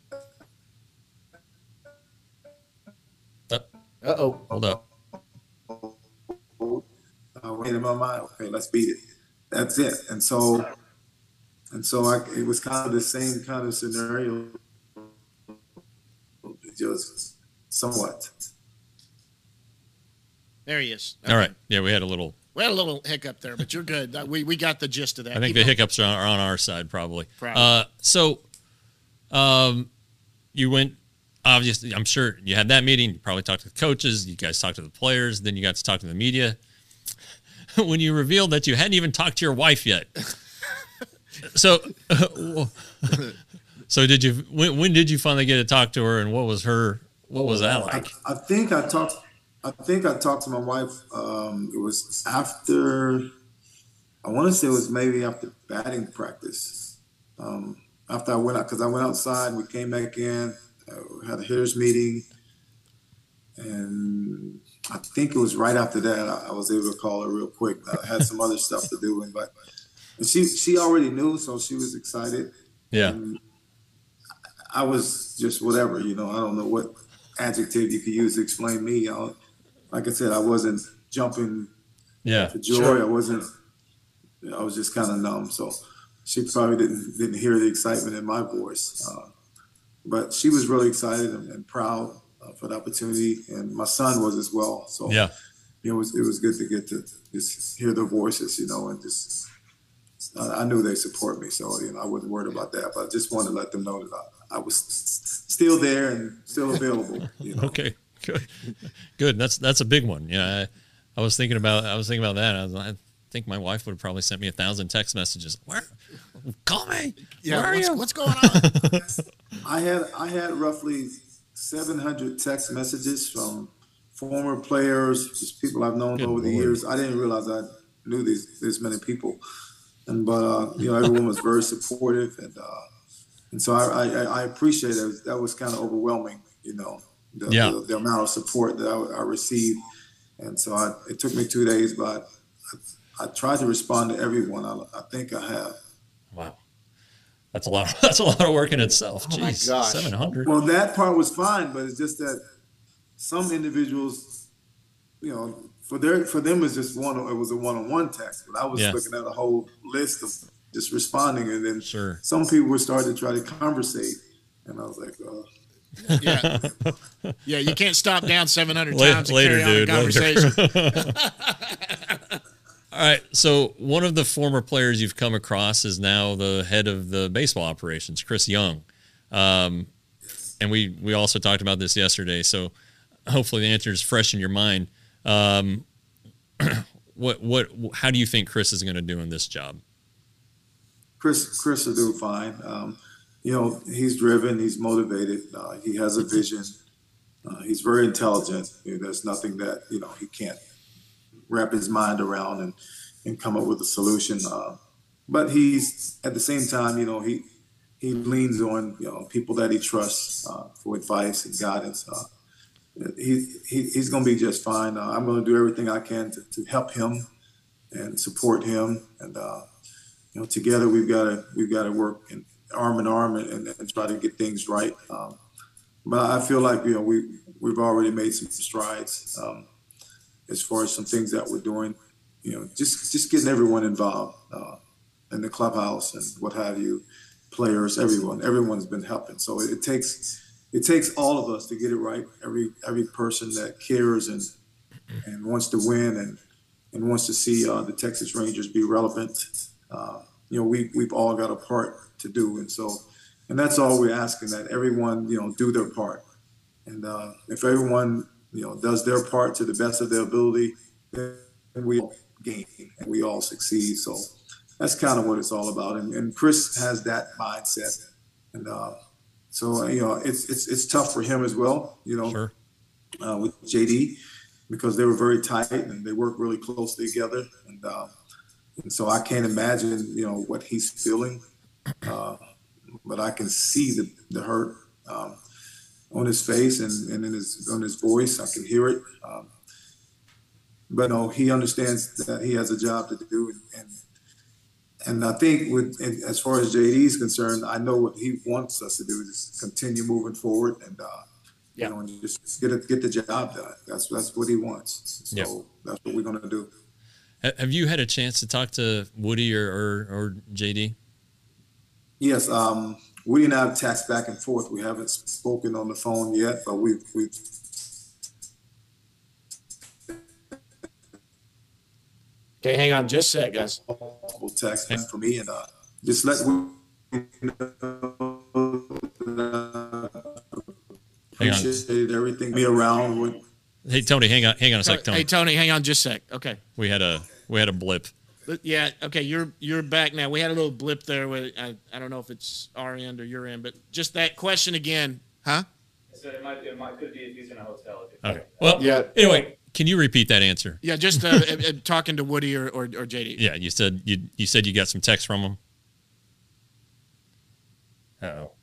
Uh oh, hold up. Uh, wait in my mind. Okay, let's beat it. That's it. And so, and so I, it was kind of the same kind of scenario. It just. Somewhat. There he is. Okay. All right. Yeah, we had a little. We had a little hiccup there, but you're good. We we got the gist of that. I think Keep the on. hiccups are on, are on our side, probably. Probably. Uh, so, um, you went. Obviously, I'm sure you had that meeting. You probably talked to the coaches. You guys talked to the players. Then you got to talk to the media. When you revealed that you hadn't even talked to your wife yet. so. so did you? When, when did you finally get to talk to her, and what was her? What was that like? I, I think I talked. I think I talked to my wife. Um, it was after. I want to say it was maybe after batting practice. Um, after I went out, because I went outside, we came back in, uh, had a hitters meeting, and I think it was right after that I, I was able to call her real quick. I had some other stuff to do, and but and she she already knew, so she was excited. Yeah. And I was just whatever, you know. I don't know what adjective you could use to explain me. I, like I said, I wasn't jumping yeah, for joy. Sure. I wasn't. You know, I was just kind of numb. So she probably didn't didn't hear the excitement in my voice. Uh, but she was really excited and, and proud uh, for the opportunity, and my son was as well. So yeah, it was it was good to get to just hear their voices, you know, and just uh, I knew they support me, so you know I wasn't worried about that. But I just wanted to let them know that I, I was still there and still available. You know? Okay, good, good. That's that's a big one. Yeah, I, I was thinking about I was thinking about that. I, was, I think my wife would have probably sent me a thousand text messages. Where? Call me. Yeah, Where are what's, you? what's going on? I had I had roughly seven hundred text messages from former players, just people I've known Good over Lord. the years. I didn't realize I knew these this many people, and but uh, you know everyone was very supportive, and uh, and so I, I, I appreciate it. That was kind of overwhelming, you know, the, yeah. the, the amount of support that I, I received, and so I, it took me two days, but I, I tried to respond to everyone. I, I think I have. Wow. That's a lot. That's a lot of work in itself. Oh my Jeez, gosh. seven hundred. Well, that part was fine, but it's just that some individuals, you know, for their for them it's just one. It was a one-on-one text, but I was Yeah. looking at a whole list of just responding, and then Sure. some people were starting to try to conversate, and I was like, uh, yeah, yeah. You can't stop down seven hundred Later- times and later, carry on dude, a conversation. All right. So one of the former players you've come across is now the head of the baseball operations, Chris Young. Um, and we, we also talked about this yesterday. So hopefully the answer is fresh in your mind. Um, what, what, how do you think Chris is going to do in this job? Chris, Chris will do fine. Um, you know, he's driven, he's motivated, uh, he has a vision. Uh, he's very intelligent. You know, there's nothing that, you know, he can't wrap his mind around and, and come up with a solution. Uh, but he's at the same time, you know, he he leans on you know people that he trusts uh, for advice and guidance. Uh, he, he he's going to be just fine. Uh, I'm going to do everything I can to, to help him and support him. And uh, you know, together we've got to we've got to work in arm in arm and, and, and try to get things right. Um, but I feel like you know we we've already made some strides um, as far as some things that we're doing. You know, just just getting everyone involved uh, in the clubhouse and what have you, players, everyone, everyone's been helping. So it, it takes it takes all of us to get it right. Every every person that cares and and wants to win and and wants to see uh, the Texas Rangers be relevant. Uh, you know, we we've all got a part to do, and so and that's all we're asking, that everyone you know do their part. And uh, if everyone you know does their part to the best of their ability, then we all gain and we all succeed. So that's kind of what it's all about. And, and Chris has that mindset, and uh, so you know it's it's it's tough for him as well. You know, Sure. uh, with J D, because they were very tight and they worked really closely together. And, uh, and so I can't imagine you know what he's feeling, uh, but I can see the the hurt um, on his face and, and in his on his voice. I can hear it. Um, but no, he understands that he has a job to do, and. and And I think with as far as J D is concerned, I know what he wants us to do is continue moving forward and uh, Yeah. you know, and just get a, get the job done. That's that's what he wants. So Yeah. that's what we're gonna do. Ha- Have you had a chance to talk to Woody or or, or J D? Yes, um, we and I have texted back and forth. We haven't spoken on the phone yet, but we've we've Okay, hang on just a sec, guys. multiple texts for me, and uh, just let we know that I Hang on. appreciated everything. Be around with. Hey Tony, hang on, hang on a sec, Tony. Hey, Tony, hang on just a sec. Okay. We had a we had a blip. But yeah, okay, you're you're back now. We had a little blip there. With, I, I don't know if it's our end or your end, but just that question again, huh? So it might, it might could be if he's in a hotel. Okay. Well, Yeah. Anyway, can you repeat that answer? Yeah, just uh, uh, uh, talking to Woody or, or, or J D. Yeah, you said you you said you got some text from him. Uh-oh.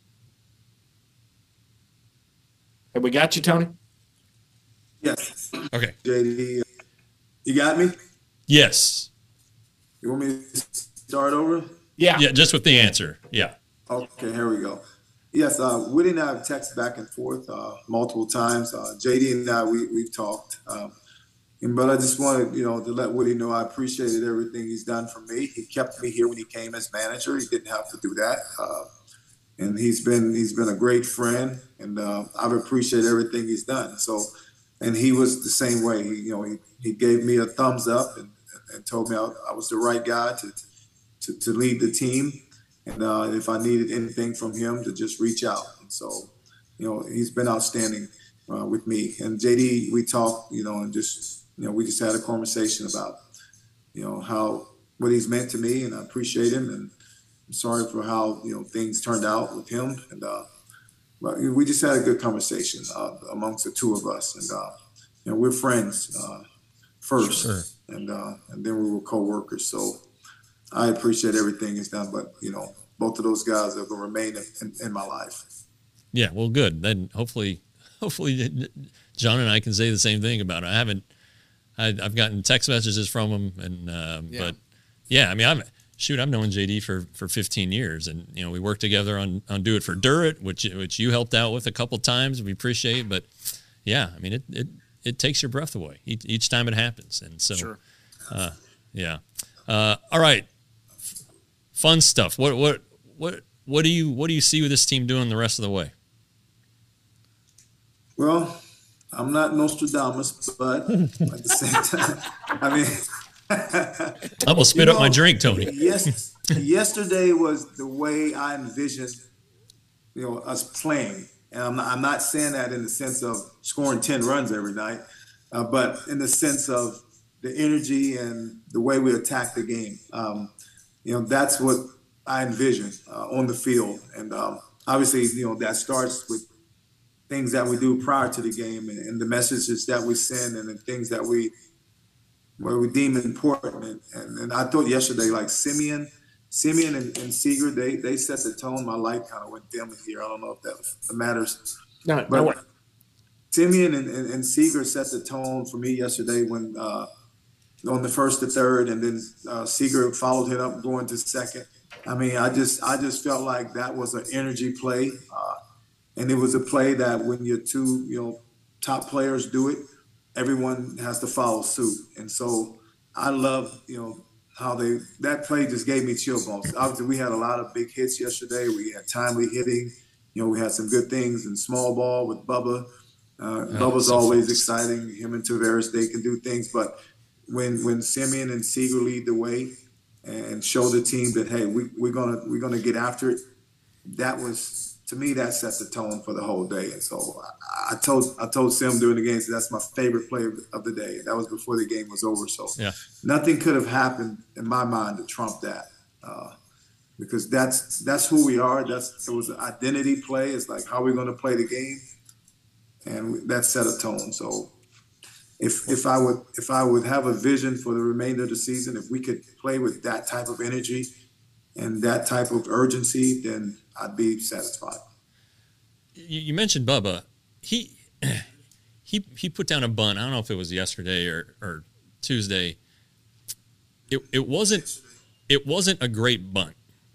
Have we got you, Tony? Yes, Okay. J D, you got me? Yes. You want me to start over? Yeah. Yeah, just with the answer. Yeah. Okay, here we go. Yes, uh, Woody and I have texted back and forth uh, multiple times. Uh, J D and I, we, we've talked. Um, and, but I just wanted, you know, to let Woody know I appreciated everything he's done for me. He kept me here when he came as manager. He didn't have to do that. Uh, and he's been he's been a great friend, and uh, I've appreciated everything he's done. So, and he was the same way. He, you know, he, he gave me a thumbs up and, and told me I, I was the right guy to, to, to lead the team. And uh, if I needed anything from him, to just reach out. And so, you know, he's been outstanding uh, with me. And J D, we talked, you know, and just, you know, we just had a conversation about, you know, how, what he's meant to me, and I appreciate him. And I'm sorry for how, you know, things turned out with him. And, uh, but we just had a good conversation uh, amongst the two of us. And, uh, you know, we're friends uh, first, Sure. and uh, and then we were co-workers. So I appreciate everything he's done, but, you know, both of those guys are going to remain in, in, in my life. Yeah, well, good. Then hopefully, hopefully, John and I can say the same thing about it. I haven't, I, I've gotten text messages from him, and um, Yeah. but yeah, I mean, I'm shoot, I've known J D for, for fifteen years, and you know, we worked together on, on Do It for Durrett, which which you helped out with a couple times. We appreciate, but yeah, I mean, it it, it takes your breath away each, each time it happens, and so Sure. uh, yeah. Uh, all right, fun stuff. What what what what do you what do you see with this team doing the rest of the way? Well, I'm not Nostradamus, but at the same time, I mean, I'm gonna spit You up my know, drink, Tony. Yes, yesterday was the way I envisioned, you know, us playing, and I'm not, I'm not saying that in the sense of scoring ten runs every night, uh, but in the sense of the energy and the way we attack the game. Um, you know, that's what I envision uh, on the field, and um, obviously, you know, that starts with things that we do prior to the game, and, and the messages that we send, and the things that we what we deem important. And, and, and I thought yesterday, like Simeon, Simeon and, and Seager, they they set the tone. My light kind of went dim here. I don't know if that matters. No, but no way. Simeon and, and, and Seager set the tone for me yesterday when uh, on the first to third, and then uh, Seager followed him up going to second. I mean, I just I just felt like that was an energy play, uh, and it was a play that when your two you know top players do it, everyone has to follow suit. And so I love you know how they that play just gave me chill bumps. Obviously, we had a lot of big hits yesterday. We had timely hitting. You know, we had some good things in small ball with Bubba. Uh, yeah, Bubba's so always fast. exciting. Him and Tavares, they can do things. But when when Simeon and Seager lead the way and show the team that, hey, we, we're gonna we're gonna get after it, that was, to me, that set the tone for the whole day. And so I, I told I told Sim during the game, so that's my favorite play of, of the day. That was before the game was over. So Yeah. nothing could have happened in my mind to trump that. Uh, because that's that's who we are. That's it was an identity play. It's like how we're going to play the game, and that set a tone. So if if I would if I would have a vision for the remainder of the season, if we could play with that type of energy and that type of urgency, then I'd be satisfied. You, you mentioned Bubba. He he he put down a bunt. I don't know if it was yesterday or, or Tuesday. It it wasn't it wasn't a great bunt.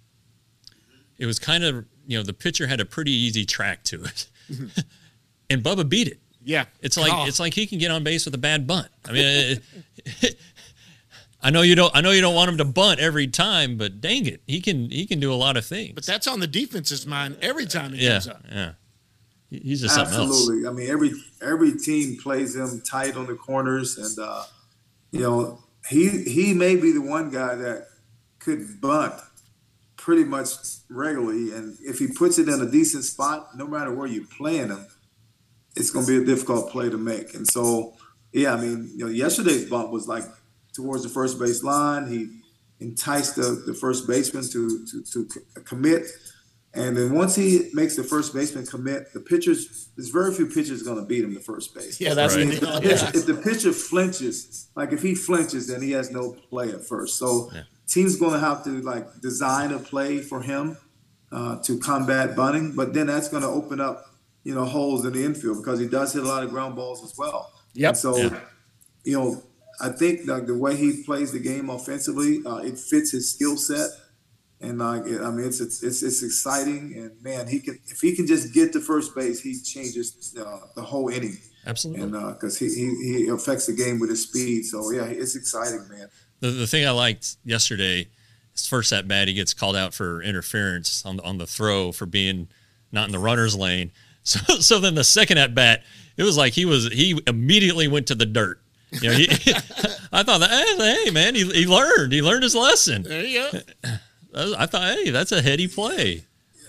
It was kind of, you know, the pitcher had a pretty easy track to it. And Bubba beat it. Yeah. It's like Oh. it's like he can get on base with a bad bunt. I mean, it, it, I know you don't I know you don't want him to bunt every time, but dang it, he can he can do a lot of things. But that's on the defense's mind every time he yeah, comes up. yeah. He- He's just something else. Absolutely. I mean, every every team plays him tight on the corners, and uh, you know he he may be the one guy that could bunt pretty much regularly, and if he puts it in a decent spot, no matter where you're playing him, it's going to be a difficult play to make. And so, yeah, I mean, you know, yesterday's bunt was like towards the first base line. He enticed the, the first baseman to, to to commit. And then once he makes the first baseman commit, the pitchers, there's very few pitchers going to beat him to first base. Yeah, that's Right. the If deal. the, pitcher, if the pitcher flinches, like if he flinches, then he has no play at first. So Yeah. team's going to have to like design a play for him uh, to combat bunting, but then that's going to open up, you know, holes in the infield because he does hit a lot of ground balls as well. Yep. And so, Yeah. you know, I think like the way he plays the game offensively, uh, it fits his skill set. And like, I mean, it's, it's it's it's exciting, and man, he can if he can just get to first base, he changes uh, the whole inning, Absolutely. and because he, he he affects the game with his speed. So yeah, it's exciting, man. The the thing I liked yesterday, his first at bat, he gets called out for interference on the, on the throw for being not in the runner's lane. So so then the second at bat, it was like he was he immediately went to the dirt. You know, he, I thought that hey, hey man, he he learned he learned his lesson. There you go. I thought, hey, that's a heady play.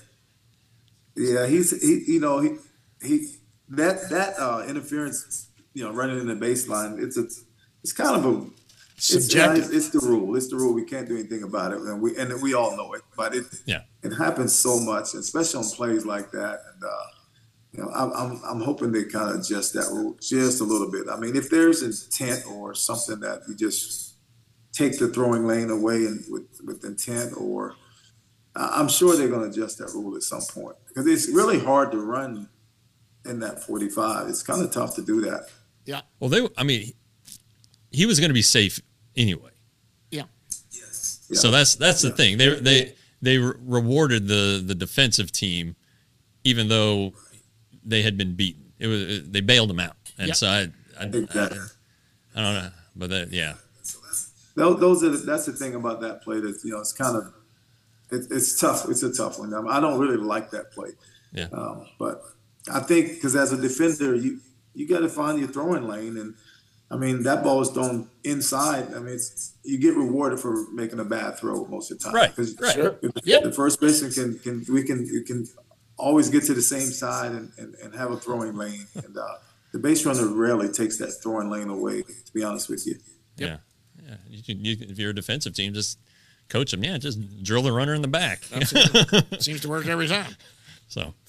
Yeah, he's he you know he he that that uh, interference, you know, running in the baseline, it's a it's kind of a it's, Subjective. it's, it's the rule. It's the rule. We can't do anything about it, and we and we all know it. But it Yeah. it happens so much, especially on plays like that. And uh, you know, I'm I'm, I'm hoping they kind of adjust that rule just a little bit. I mean, if there's intent or something that you just take the throwing lane away and with with intent, or uh, I'm sure they're going to adjust that rule at some point because it's really hard to run in that forty-five. It's kind of tough to do that. Yeah. Well, they, I mean, he was going to be safe anyway. Yeah. Yeah. So that's that's the Yeah. thing. They they they re- rewarded the the defensive team, even though they had been beaten. It was they bailed them out, and Yeah. so I I, Exactly. I I don't know, but that, yeah, Those, those are the, that's the thing about that play that you know it's kind of it, it's tough. It's a tough one. I, mean, I don't really like that play, yeah. um, but I think because as a defender, you you got to find your throwing lane, and I mean that ball is thrown inside. I mean it's you get rewarded for making a bad throw most of the time, Right, 'Cause right. Sure. if Yep. the first baseman can can we can you can always get to the same side and, and, and have a throwing lane, and uh, the base runner rarely takes that throwing lane away. To be honest with you. Yeah, yeah. You can, you, if you're a defensive team, just coach them. Yeah, just drill the runner in the back. Absolutely. Seems to work every time. So,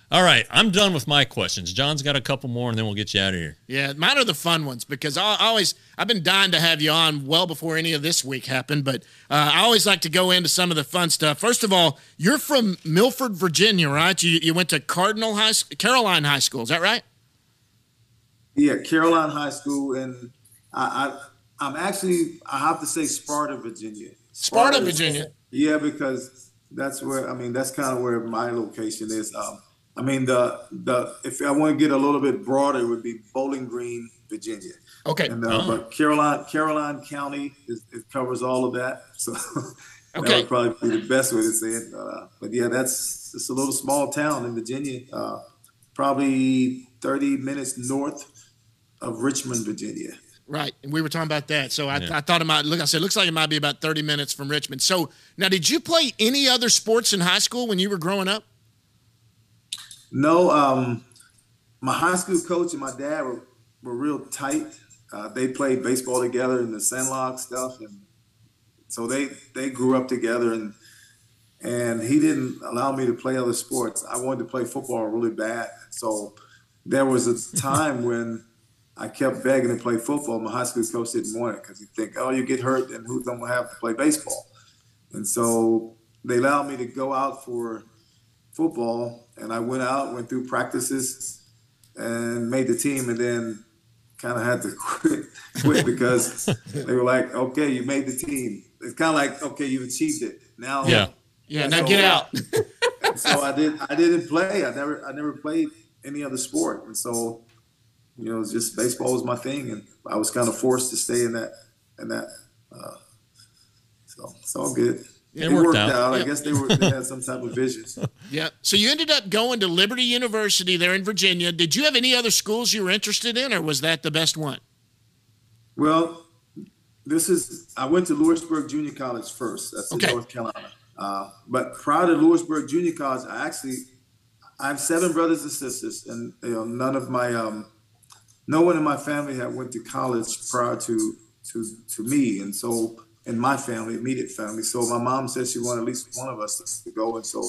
All right, I'm done with my questions. John's got a couple more, and then we'll get you out of here. Yeah, mine are the fun ones because I always I've been dying to have you on well before any of this week happened. But uh, I always like to go into some of the fun stuff. First of all, you're from Milford, Virginia, right? You you went to Cardinal High Caroline High School, is that right? Yeah, Caroline High School, and I, I I'm actually I have to say Sparta, Virginia. Sparta, Sparta Virginia. Yeah, because that's where I mean that's kind of where my location is. Um, I mean, the the if I want to get a little bit broader, it would be Bowling Green, Virginia. Okay. And, uh, Oh. But Caroline Caroline County, is, it covers all of that. So that Okay. would probably be the best way to say it. Uh, but yeah, that's it's a little small town in Virginia, uh, probably thirty minutes north of Richmond, Virginia. Right, and we were talking about that. So I, Yeah. I thought it might look. I said, looks like it might be about thirty minutes from Richmond. So now, did you play any other sports in high school when you were growing up? No, um, my high school coach and my dad were, were real tight. Uh, they played baseball together in the Sandlot stuff, and so they they grew up together. And and he didn't allow me to play other sports. I wanted to play football really bad. So there was a time when I kept begging to play football. My high school coach didn't want it because he'd think, oh, you get hurt, then who's going to have to play baseball? And so they allowed me to go out for football, and I went out, went through practices, and made the team, and then kind of had to quit, quit because they were like, okay, you made the team. It's kind of like, okay, you achieved it. Now, Yeah. Yeah, now so, get out. so I did. I didn't play. I never. I never played any other sport, and so you know, it was just baseball was my thing, and I was kind of forced to stay in that. In that. Uh, so it's all good. It It worked worked out. out. I Yeah. guess they were. They had some type of vision. Yeah. So you ended up going to Liberty University there in Virginia. Did you have any other schools you were interested in, or was that the best one? Well, this is. I went to Lewisburg Junior College first. That's in Okay. North Carolina. Uh, but prior to Lewisburg Junior College, I actually I have seven brothers and sisters, and you know, none of my um, no one in my family had went to college prior to to to me, and so in my family, immediate family. So my mom said she wanted at least one of us to go, and so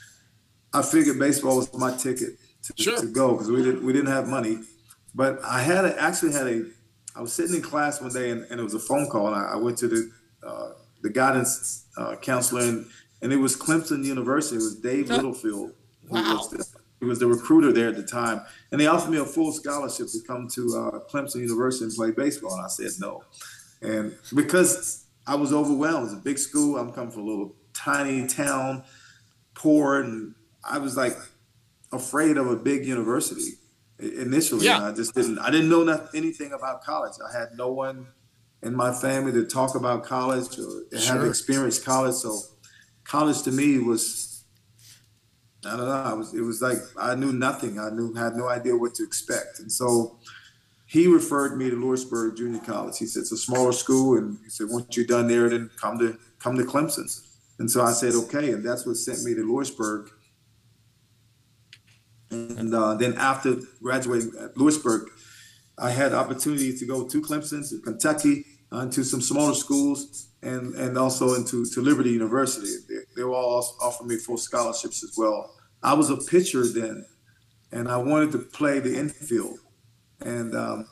I figured baseball was my ticket to, Sure. to go because we didn't we didn't have money. But I had a, actually had a I was sitting in class one day, and, and it was a phone call, and I, I went to the uh, the guidance uh, counselor, and, and it was Clemson University. It was Dave Littlefield. Who Wow. was the, he was the recruiter there at the time. And they offered me a full scholarship to come to uh, Clemson University and play baseball. And I said no. And because I was overwhelmed, it was a big school. I'm coming from a little tiny town, poor, and I was like afraid of a big university i- initially. Yeah. And I just didn't, I didn't know not, anything about college. I had no one in my family to talk about college or have Sure. experienced college. So college to me was, I don't know. I was. It was like I knew nothing. I knew had no idea what to expect. And so he referred me to Lewisburg Junior College. He said it's a smaller school, and he said once you're done there, then come to come to Clemson. And so I said okay, and that's what sent me to Lewisburg. And uh, then after graduating at Lewisburg, I had opportunity to go to Clemson, to Kentucky, uh, to some smaller schools, and and also into to Liberty University. They, they were all offering me full scholarships as well. I was a pitcher then, and I wanted to play the infield. And um,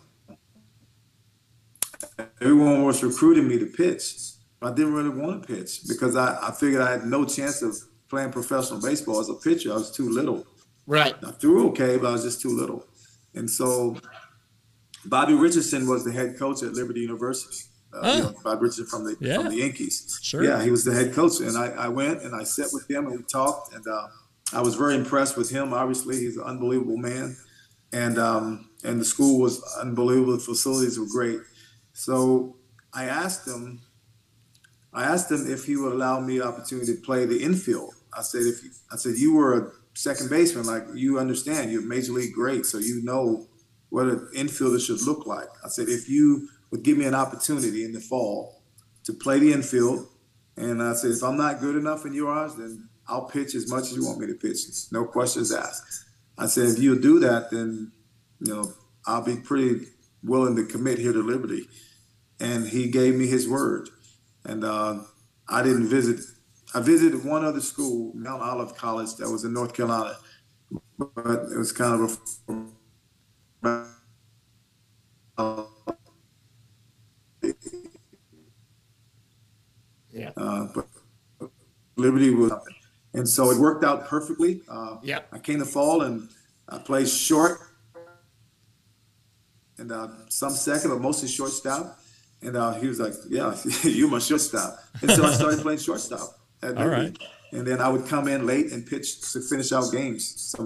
everyone was recruiting me to pitch. I didn't really want to pitch because I, I figured I had no chance of playing professional baseball as a pitcher. I was too little. Right. I threw okay, but I was just too little. And so Bobby Richardson was the head coach at Liberty University. Uh, Oh. you know, Bobby Richardson from the Yeah. from the Yankees. Sure. Yeah, he was the head coach, and I, I went and I sat with him and we talked, and uh, I was very impressed with him. Obviously, he's an unbelievable man, and um, and the school was unbelievable. The facilities were great. So I asked him, I asked him if he would allow me the opportunity to play the infield. I said, if you, I said you were a second baseman, like you understand, you're major league great, so you know what an infielder should look like. I said, if you would give me an opportunity in the fall to play the infield, and I said, if I'm not good enough in your eyes, then I'll pitch as much as you want me to pitch. No questions asked. I said, if you'll do that, then, you know, I'll be pretty willing to commit here to Liberty. And he gave me his word. And uh, I didn't visit. I visited one other school, Mount Olive College, that was in North Carolina. but it was kind of a yeah. Uh, but Liberty was, and so it worked out perfectly. Uh, yeah. I came to fall and I played short and uh, some second, but mostly shortstop. And uh, he was like, "Yeah, you're my shortstop." And so I started playing shortstop at Liberty. All right. And then I would come in late and pitch to finish out games. So,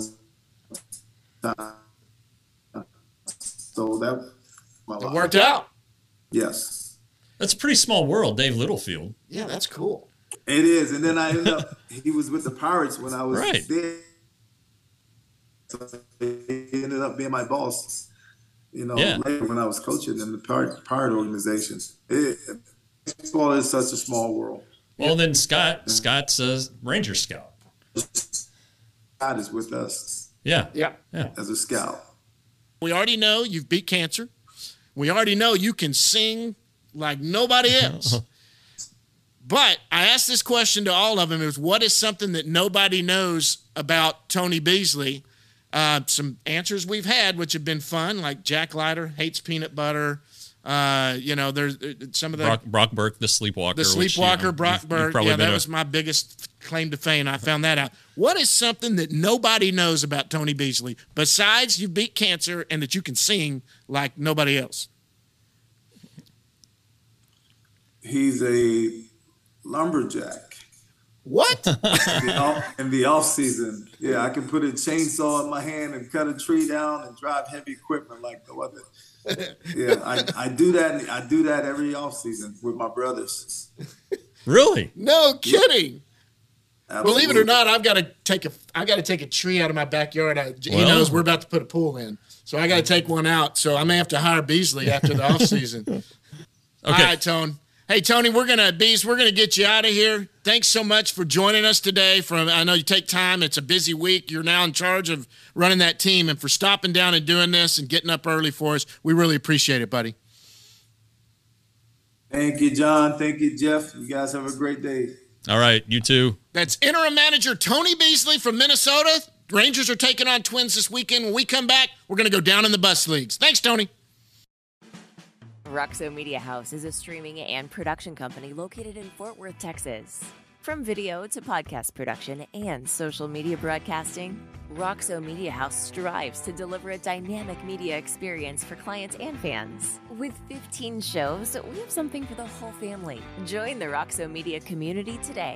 so that my it worked out. Yes. That's a pretty small world, Dave Littlefield. Yeah, that's cool. It is. And then I ended up, he was with the Pirates when I was right. there. So he ended up being my boss, you know, yeah. later when I was coaching in the Pirate, Pirate organization. It, baseball is such a small world. Well, then Scott, Scott's a Ranger scout. Scott is with us. Yeah. Yeah. Yeah. As a scout. We already know you've beat cancer. We already know you can sing like nobody else. But I asked this question to all of them. It was, what is something that nobody knows about Tony Beasley? Uh, some answers we've had, which have been fun, like Jack Leiter hates peanut butter. Uh, you know, there's some of the Brock, Brock Burke, the sleepwalker. The sleepwalker, which, you know, Brock you've, Burke. you've Yeah, that a, was my biggest claim to fame. I found that out. What is something that nobody knows about Tony Beasley besides you beat cancer and that you can sing like nobody else? He's a lumberjack. What? in, the off, in the off season, yeah, I can put a chainsaw in my hand and cut a tree down and drive heavy equipment like no other. Yeah, I, I do that. I do that every off season with my brothers. Really? No kidding. Absolutely. Believe it or not, I've got to take a I got to take a tree out of my backyard. I, he well, knows we're about to put a pool in, so I got to take one out. So I may have to hire Beasley after the off season. Okay. All right, Tone. Hey, Tony, we're going to, Beast, we're going to get you out of here. Thanks so much for joining us today. From I know you take time. It's a busy week. You're now in charge of running that team. And for stopping down and doing this and getting up early for us, we really appreciate it, buddy. Thank you, John. Thank you, Jeff. You guys have a great day. All right, you too. That's interim manager Tony Beasley from Minnesota. Rangers are taking on Twins this weekend. When we come back, we're going to go down in the bus leagues. Thanks, Tony. Roxo Media House is a streaming and production company located in Fort Worth, Texas. From video to podcast production and social media broadcasting, Roxo Media House strives to deliver a dynamic media experience for clients and fans. With fifteen shows, we have something for the whole family. Join the Roxo Media community today.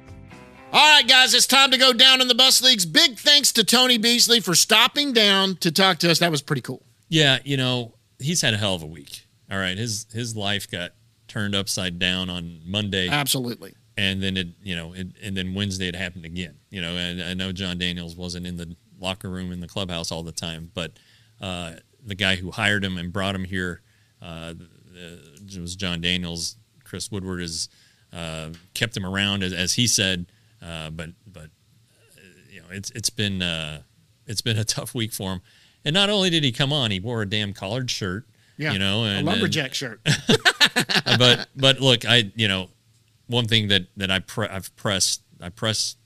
All right, guys, it's time to go down in the bus leagues. Big thanks to Tony Beasley for stopping down to talk to us. That was pretty cool. Yeah, you know, he's had a hell of a week. All right, his his life got turned upside down on Monday. Absolutely. And then it, you know, it, and then Wednesday it happened again. You know, and I know John Daniels wasn't in the locker room in the clubhouse all the time, but uh, the guy who hired him and brought him here uh, it was John Daniels. Chris Woodward has uh, kept him around, as, as he said, uh, but but uh, you know, it's it's been uh, it's been a tough week for him. And not only did he come on, he wore a damn collared shirt. Yeah, you know, and, a lumberjack and, shirt. but but look, I you know, one thing that that I pre- I've pressed I pressed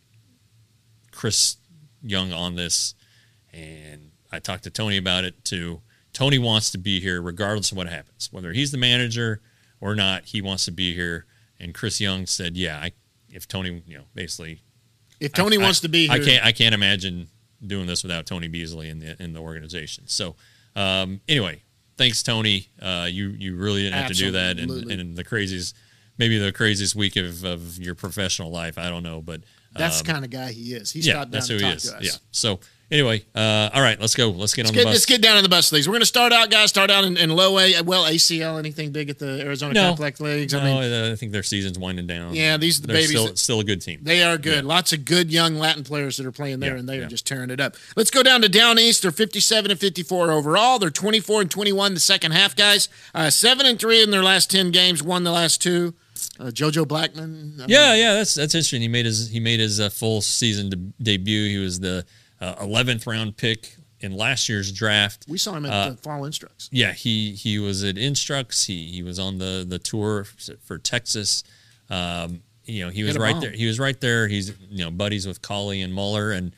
Chris Young on this, and I talked to Tony about it too. Tony wants to be here regardless of what happens, whether he's the manager or not. He wants to be here, and Chris Young said, "Yeah, I, if Tony, you know, basically, if Tony I, wants I, to be here, I can't I can't imagine doing this without Tony Beasley in the in the organization." So um, anyway. Thanks, Tony. Uh, you you really didn't have Absolutely. to do that, and, and the craziest, maybe the craziest week of, of your professional life. I don't know, but um, that's the kind of guy he is. He yeah, stopped down that's to who talk he is. to us. Yeah. So anyway, uh, all right, let's go. Let's get let's on get, the bus. Let's get down in the bus leagues. We're going to start out, guys. Start out in, in low A. Well, A C L. Anything big at the Arizona no, Complex Leagues? No, I mean, I think their season's winding down. Yeah, these are the They're babies. Still, that, still a good team. They are good. Yeah. Lots of good young Latin players that are playing there, yeah, and they yeah. are just tearing it up. Let's go down to Down East. They're fifty-seven and fifty-four overall. They're twenty-four and twenty-one the second half, guys. Uh, seven and three in their last ten games. Won the last two. Uh, JoJo Blackman. I yeah, mean, yeah, that's that's interesting. He made his he made his uh, full season de- debut. He was the uh, eleventh round pick in last year's draft. We saw him at uh, the Fall Instructs. Yeah, he he was at Instructs. He he was on the, the tour for Texas. Um, you know, he was right bomb. there. He was right there. He's you know buddies with Colley and Muller, and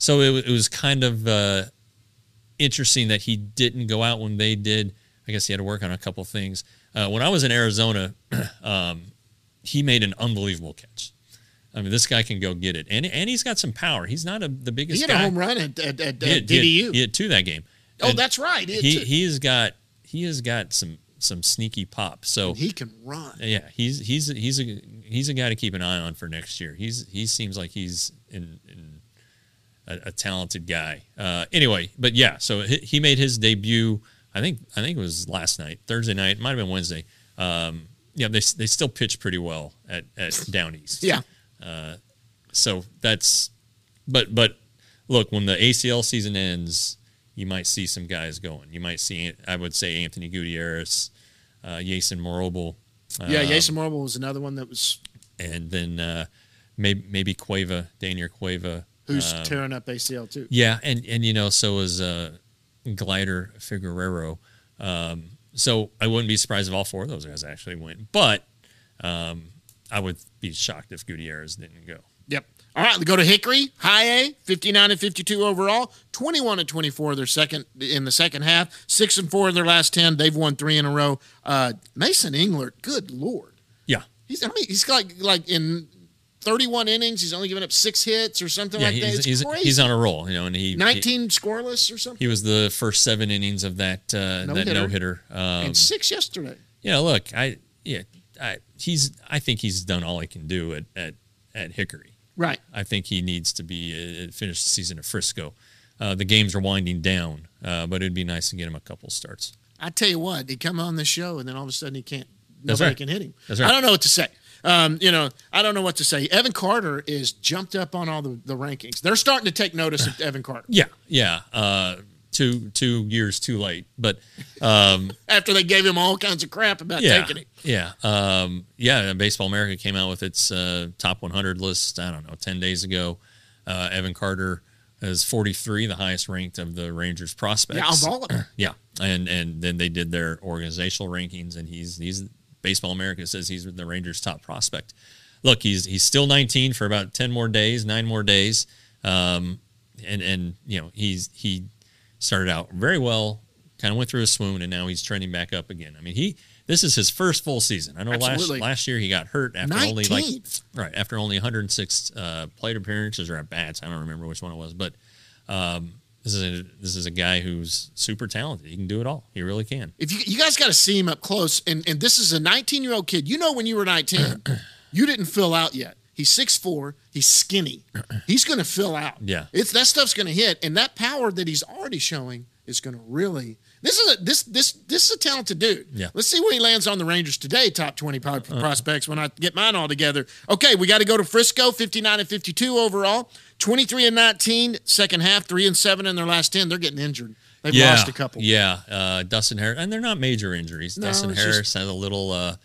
so it, it was kind of uh, interesting that he didn't go out when they did. I guess he had to work on a couple things. Uh, when I was in Arizona, um, he made an unbelievable catch. I mean, this guy can go get it, and and he's got some power. He's not a, the biggest. He had guy. a home run at, at, at, he had, at D D U. He had, he had two that game. Oh, And that's right. He He he has got he has got some some sneaky pop. So and he can run. Yeah, he's he's he's a he's a guy to keep an eye on for next year. He's he seems like he's in, in a, a talented guy. Uh, anyway, but yeah, so he, he made his debut. I think I think it was last night, Thursday night. It might have been Wednesday. Um, yeah, they they still pitch pretty well at at Down East. Yeah. Uh, so that's, but but look, when the A C L season ends, you might see some guys going. You might see, I would say, Anthony Gutierrez, uh, Jason Morobel. Yeah, um, Jason Morobel was another one that was. And then uh, maybe maybe Cueva, Daniel Cueva. Who's um, tearing up A C L too. Yeah, and, and you know, so is uh, Glider Figueroa. Um, so I wouldn't be surprised if all four of those guys actually went. But um, I would be shocked if Gutierrez didn't go. Yep. All right, we go to Hickory, high A, fifty-nine and fifty-two overall, twenty-one and twenty-four their second in the second half, six and four in their last ten. They've won three in a row. Uh, Mason Englert, good Lord. Yeah. He's I mean, he's like like in thirty-one innings, he's only given up six hits or something Yeah, like that. he's, It's he's, crazy. he's on a roll, you know, and he nineteen he, scoreless or something. He was the first seven innings of that uh, No that hitter. no hitter, um, and six yesterday. Yeah, look, I yeah, I, he's I think he's done all he can do at at, at Hickory. Right. I think he needs to be uh, finish the season at Frisco. Uh, the games are winding down, uh, but it'd be nice to get him a couple starts. I tell you what, he come on the show and then all of a sudden he can't. That's Nobody right. can hit him. That's right. I don't know what to say. Um, you know, I don't know what to say. Evan Carter is jumped up on all the, the rankings. They're starting to take notice of Evan Carter. Yeah, yeah. Uh, two two years too late, but um, after they gave him all kinds of crap about yeah, taking it. yeah, um, yeah. Baseball America came out with its uh, top one hundred list. I don't know, ten days ago. Uh, Evan Carter is forty-three, the highest ranked of the Rangers prospects. Yeah, of all of them. Yeah, and and then they did their organizational rankings, and he's he's Baseball America says he's the Rangers' top prospect. Look, he's he's still nineteen for about ten more days, nine more days, um, and and you know he's he started out very well, kind of went through a swoon, and now he's trending back up again. I mean, he this is his first full season. I know last last year he got hurt after only like right after only one hundred six uh, plate appearances or at bats. I don't remember which one it was, but um, this is a, this is a guy who's super talented. He can do it all. He really can. If you you guys got to see him up close, and and this is a nineteen year old kid. You know, when you were nineteen, you didn't fill out yet. He's six foot four. He's skinny. He's going to fill out. Yeah. It's that stuff's going to hit, and that power that he's already showing is going to really. This is a this this this is a talented dude. Yeah. Let's see where he lands on the Rangers today. Top twenty pro- prospects when I get mine all together. Okay, we got to go to Frisco. fifty-nine and fifty-two overall. twenty-three and nineteen second half. Three and seven in their last ten. They're getting injured. They've yeah, lost a couple. Yeah, uh, Dustin Harris, and they're not major injuries. No, Dustin it's Harris just- had a little uh,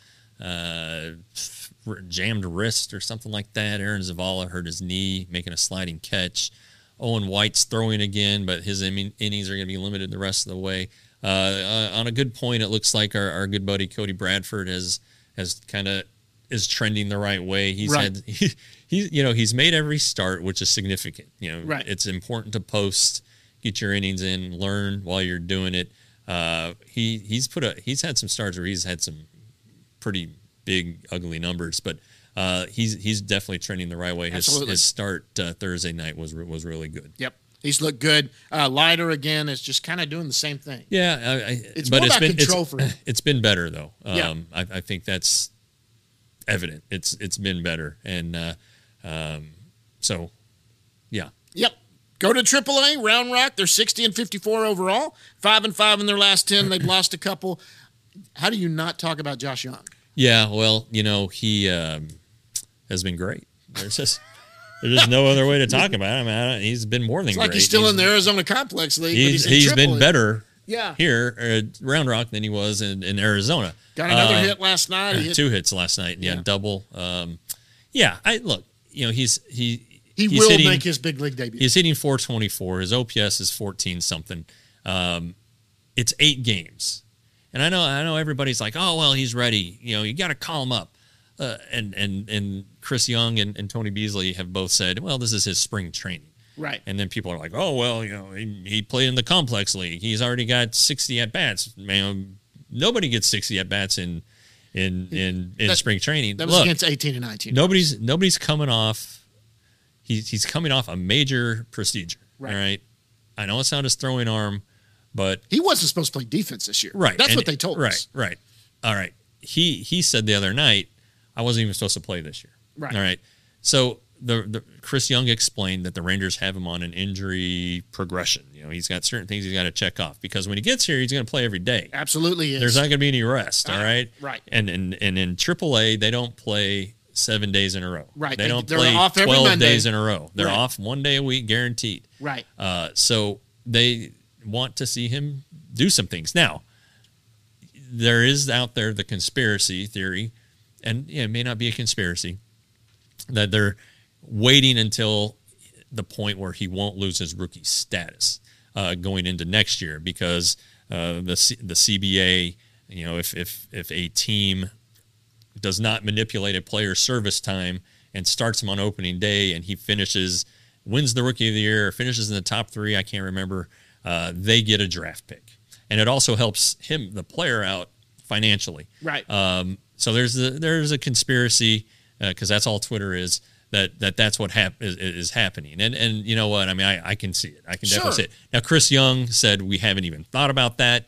uh, jammed wrist or something like that. Aaron Zavala hurt his knee making a sliding catch. Owen White's throwing again, but his in- innings are going to be limited the rest of the way. Uh, uh, on a good point, it looks like our, our good buddy Cody Bradford has has kind of is trending the right way. He's Right. had he, he you know he's made every start, which is significant. You know, Right. it's important to post, get your innings in, learn while you're doing it. Uh, he he's put a he's had some starts where he's had some pretty big ugly numbers, but uh, he's he's definitely trending the right way. His, Absolutely. his start uh, Thursday night was was really good. Yep. He's looked good. Uh, Leiter, again, is just kind of doing the same thing. Yeah, I, I, It's but more it's about been control it's, for him. it's been better though. Um, Yeah. I, I think that's evident. It's it's been better, and uh, um, so yeah. Yep. Go to triple A, Round Rock. They're sixty and fifty-four overall. Five and five in their last ten. They've lost a couple. How do you not talk about Josh Young? Yeah, well, you know, he um, has been great. There's just there's just no other way to talk about him. I mean, I don't- he's been more than It's great. like he's still in the Arizona Complex League. but He's in he's triple been A. better Yeah. here at Round Rock than he was in, in Arizona. Got another Uh, hit last night. He hit- Two hits last night. Yeah, Yeah. double. Um, yeah, I look. You know, he's he He he's will hitting, make his big league debut. He's hitting four twenty-four. His O P S is fourteen something. Um, it's eight games, and I know I know everybody's like, oh well, he's ready. You know, you got to call him up. Uh, and and and Chris Young and, and Tony Beasley have both said, well, this is his spring training. Right. And then people are like, oh, well, you know, he, he played in the complex league. He's already got sixty at-bats. Man, nobody gets sixty at-bats in in in, in that, spring training. That was Look, against eighteen and nineteen. Nobody's nobody's coming off. He's he's coming off a major procedure. Right. All right. I know it's not his throwing arm, but he wasn't supposed to play defense this year. Right. That's and, what they told right, us. Right. Right. All right. He he said the other night, I wasn't even supposed to play this year. Right. All right. So the, the Chris Young explained that the Rangers have him on an injury progression. You know, he's got certain things he's got to check off because when he gets here, he's going to play every day. Absolutely is. There's not going to be any rest. All right. Right. And and and in triple A, they don't play seven days in a row. Right. They don't They're play off every twelve Monday. days in a row. They're Right. off one day a week, guaranteed. Right. Uh, so they want to see him do some things. Now, there is out there the conspiracy theory, and yeah, it may not be a conspiracy, that they're waiting until the point where he won't lose his rookie status uh, going into next year because uh, the C- the C B A, you know, if if if a team does not manipulate a player's service time and starts him on opening day and he finishes, wins the rookie of the year, finishes in the top three, I can't remember, uh, they get a draft pick. And it also helps him, the player, out financially. Right. Um, so there's a, there's a conspiracy, because uh, that's all Twitter is, that, that that's what hap- is, is happening. And, and you know what? I mean, I, I can see it. I can definitely Sure. see it. Now, Chris Young said we haven't even thought about that.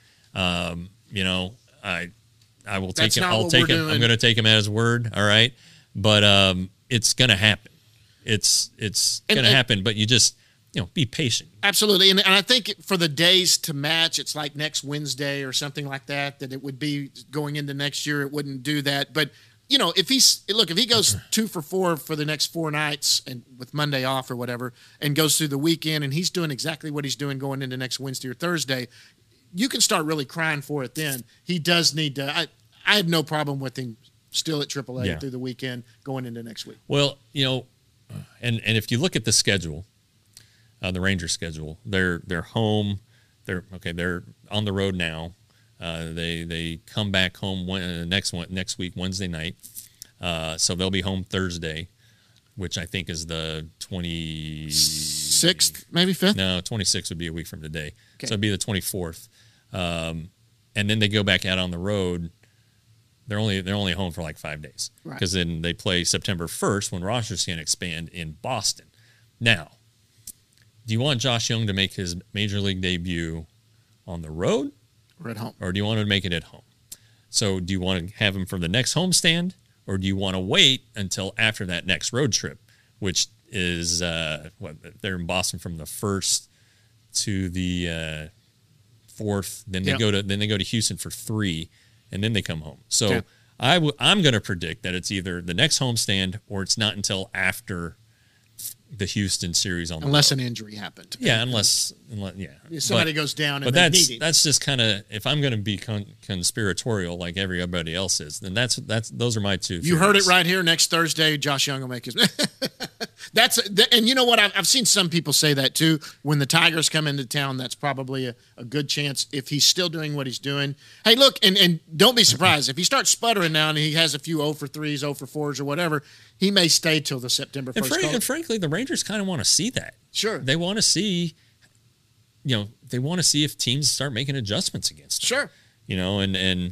Um, you know, I I will take That's him. not I'll what take we're him. doing. I'm going to take him at his word. All right, but um, it's going to happen. It's it's And- going to and- happen. But you just you know be patient. Absolutely. And, and I think for the days to match, it's like next Wednesday or something like that, that it would be going into next year. It wouldn't do that. But, you know, if he's, look, if he goes two for four for the next four nights and with Monday off or whatever, and goes through the weekend and he's doing exactly what he's doing going into next Wednesday or Thursday, you can start really crying for it then. He does need to, I, I had no problem with him still at triple A Yeah. through the weekend going into next week. Well, you know, and and if you look at the schedule, uh, the Rangers schedule, they're they're home, they're okay, they're on the road now. Uh, they they come back home one, uh, next one next week Wednesday night, uh, so they'll be home Thursday, which I think is the twenty-sixth, maybe fifth. No, twenty-sixth would be a week from today, Okay. so it'd be the twenty-fourth, um, and then they go back out on the road. They're only they're only home for like five days Right. because then they play September first when rosters can expand in Boston. Now, do you want Josh Young to make his major league debut on the road Or at home. or do you want to make it at home? So do you want to have him for the next homestand or do you want to wait until after that next road trip, which is uh, what they're in Boston from the first to the uh, fourth. Then they Yep. go to then they go to Houston for three, and then they come home. So Yeah. I w- I'm going to predict that it's either the next homestand or it's not until after the Houston series on the Unless road. an injury happened. Yeah, unless, unless yeah. If somebody But- goes down and but they that's need him. that's just kind of if I'm going to be con- conspiratorial like everybody else is, then that's that's those are my two. You heard it theories. right here. Next Thursday, Josh Young will make his. That's and you know what? I've, I've seen some people say that too. When the Tigers come into town, that's probably a, a good chance if he's still doing what he's doing. Hey, look, and, and don't be surprised if he starts sputtering now and he has a few oh for threes, oh for fours, or whatever. He may stay till the September And, first. fran- and frankly, the Rangers kind of want to see that. Sure, They want to see, you know, they want to see if teams start making adjustments against him. sure. You know, and and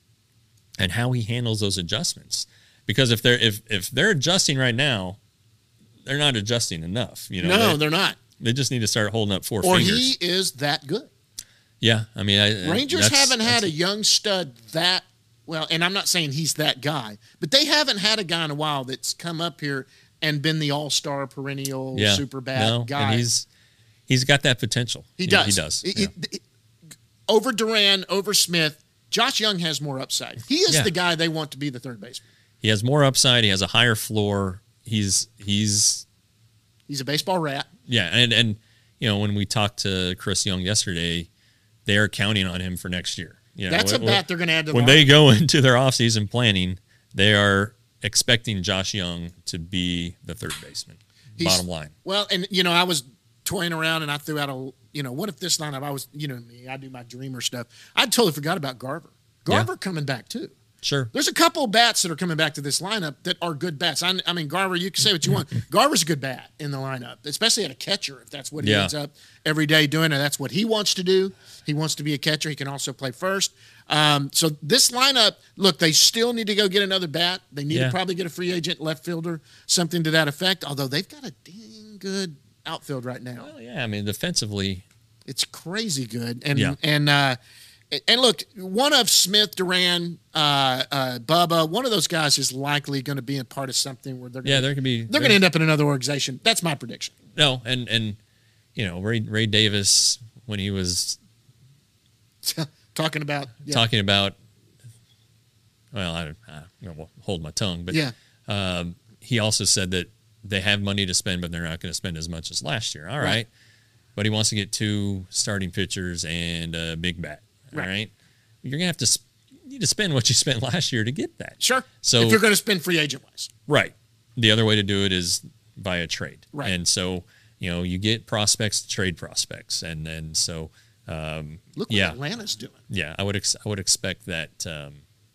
and how he handles those adjustments. Because if they're if if they're adjusting right now, they're not adjusting enough. You know, no, they, they're not. they just need to start holding up four Or fingers. he is that good. Yeah, I mean, I, Rangers that's- haven't had a that's- young stud that well, and I'm not saying he's that guy, but they haven't had a guy in a while that's come up here and been the all-star perennial yeah, super bad no, guy. And he's he's got that potential. he You does. know, he does. It- yeah. it- it- over Duran, over Smith, Josh Young has more upside. He is Yeah. the guy they want to be the third baseman. He has more upside. He has a higher floor. He's he's He's a baseball rat. yeah, and and you know when we talked to Chris Young yesterday, they are counting on him for next year. You know, That's a when- bat they're going to add to the when lineup. they go into their offseason planning. They are expecting Josh Young to be the third baseman. He's- bottom line. Well, and you know, I was toying around and I threw out a, you know, what if this lineup? I was, you know, me, I do my dreamer stuff. I totally forgot about Garver. Yeah. Garver coming back too. Sure. There's a couple bats that are coming back to this lineup that are good bats. I, I mean, Garver, you can say what you want. Garver's a good bat in the lineup, especially at a catcher, if that's what he Yeah. ends up every day doing, and that's what he wants to do. He wants to be a catcher. He can also play first. Um, so this lineup, look, they still need to go get another bat. They need Yeah. to probably get a free agent left fielder, something to that effect, although they've got a dang good outfield right now. Well, yeah, I mean, defensively, It's crazy good. And Yeah. and uh, and look, one of Smith, Duran, uh, uh, Bubba, one of those guys is likely going to be a part of something where they're gonna, yeah, there could be. they're going to end up in another organization. That's my prediction. No, and and you know, Ray Ray Davis, when he was Talking about yeah. talking about, well, I, I won't hold my tongue, but Yeah. um, he also said that they have money to spend, but they're not going to spend as much as last year. All right. Right. But he wants to get two starting pitchers and a big bat. All Right. right. You're going to have to sp- you need to spend what you spent last year to get that. Sure. So if you're going to spend free agent wise. Right. The other way to do it is via trade. Right. And so, you know, you get prospects to trade prospects. And then so, um, Look what yeah. Atlanta's doing. Yeah, I would ex- I would expect that um,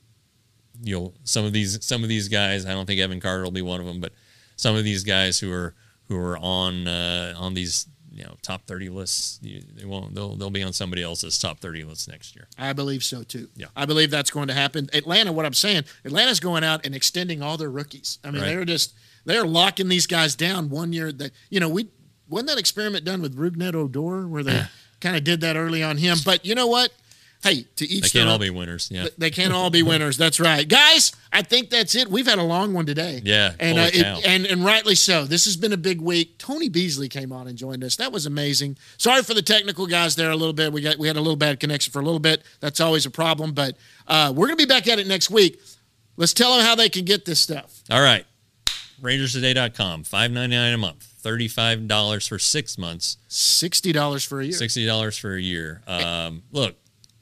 you'll some of these some of these guys. I don't think Evan Carter will be one of them, but some of these guys who are who are on uh, on these you know top thirty lists, you, they won't they'll they'll be on somebody else's top thirty list next year. I believe so too. Yeah. I believe that's going to happen. Atlanta, what I'm saying, Atlanta's going out and extending all their rookies. I mean, Right. they're just they're locking these guys down one year. That you know, we wasn't that experiment done with Rougned Odor where they kind of did that early on him. But you know what? Hey, to each They their can't all own. be winners. Yeah, They can't all be winners. That's right, guys. I think that's it. We've had a long one today. Yeah, and holy uh, it, cow. and and rightly so. This has been a big week. Tony Beasley came on and joined us. That was amazing. Sorry for the technical guys there a little bit. We got we had a little bad connection for a little bit. That's always a problem. But uh, we're gonna be back at it next week. Let's tell them how they can get this stuff. all right. Rangers Today dot com, five ninety-nine a month, thirty-five dollars for six months, Sixty dollars for a year. sixty dollars for a year. Um, look,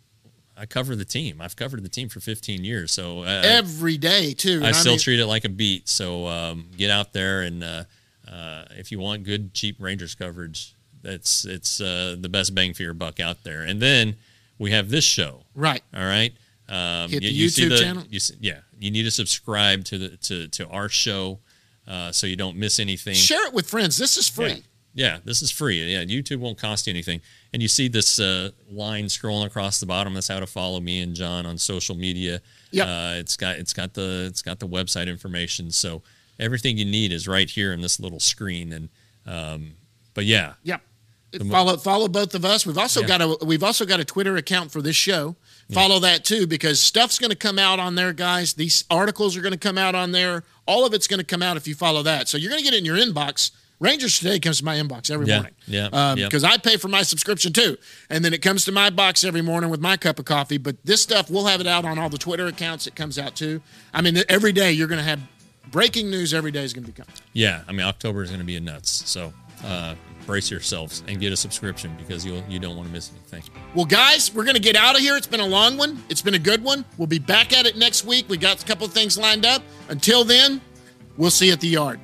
I cover the team. I've covered the team for fifteen years, so uh, Every day too. And I still mean, treat it like a beat. So um, get out there and uh, uh, if you want good, cheap Rangers coverage, that's it's uh, the best bang for your buck out there. And then we have this show. right. All right. Um, Hit the you, you see YouTube the, channel? You see, yeah, you need to subscribe to the to to our show uh, so you don't miss anything. Share it with friends. This is free. Yeah. Yeah, this is free. Yeah, YouTube won't cost you anything. And you see this uh, line scrolling across the bottom. That's how to follow me and John on social media. Yep. Uh, it's got it's got the it's got the website information. So everything you need is right here in this little screen. And um, but yeah, Yep. The mo- Follow follow both of us. We've also Yeah. got a we've also got a Twitter account for this show. Follow that too, because stuff's going to come out on there, guys. These articles are going to come out on there. All of it's going to come out if you follow that. So you're going to get it in your inbox. Rangers Today comes to my inbox every Yeah, morning. yeah, Um, yeah. Because I pay for my subscription too, and then it comes to my box every morning with my cup of coffee. But this stuff, we'll have it out on all the Twitter accounts. It comes out too. I mean, every day you're going to have breaking news. Every day is going to be coming. yeah. I mean, October is going to be a nuts. So uh, brace yourselves and get a subscription because you you don't want to miss anything. Well, guys, we're going to get out of here. It's been a long one. It's been a good one. We'll be back at it next week. We got a couple of things lined up. Until then, we'll see you at the yard.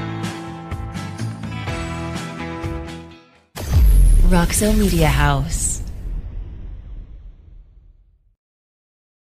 Roxo Media House.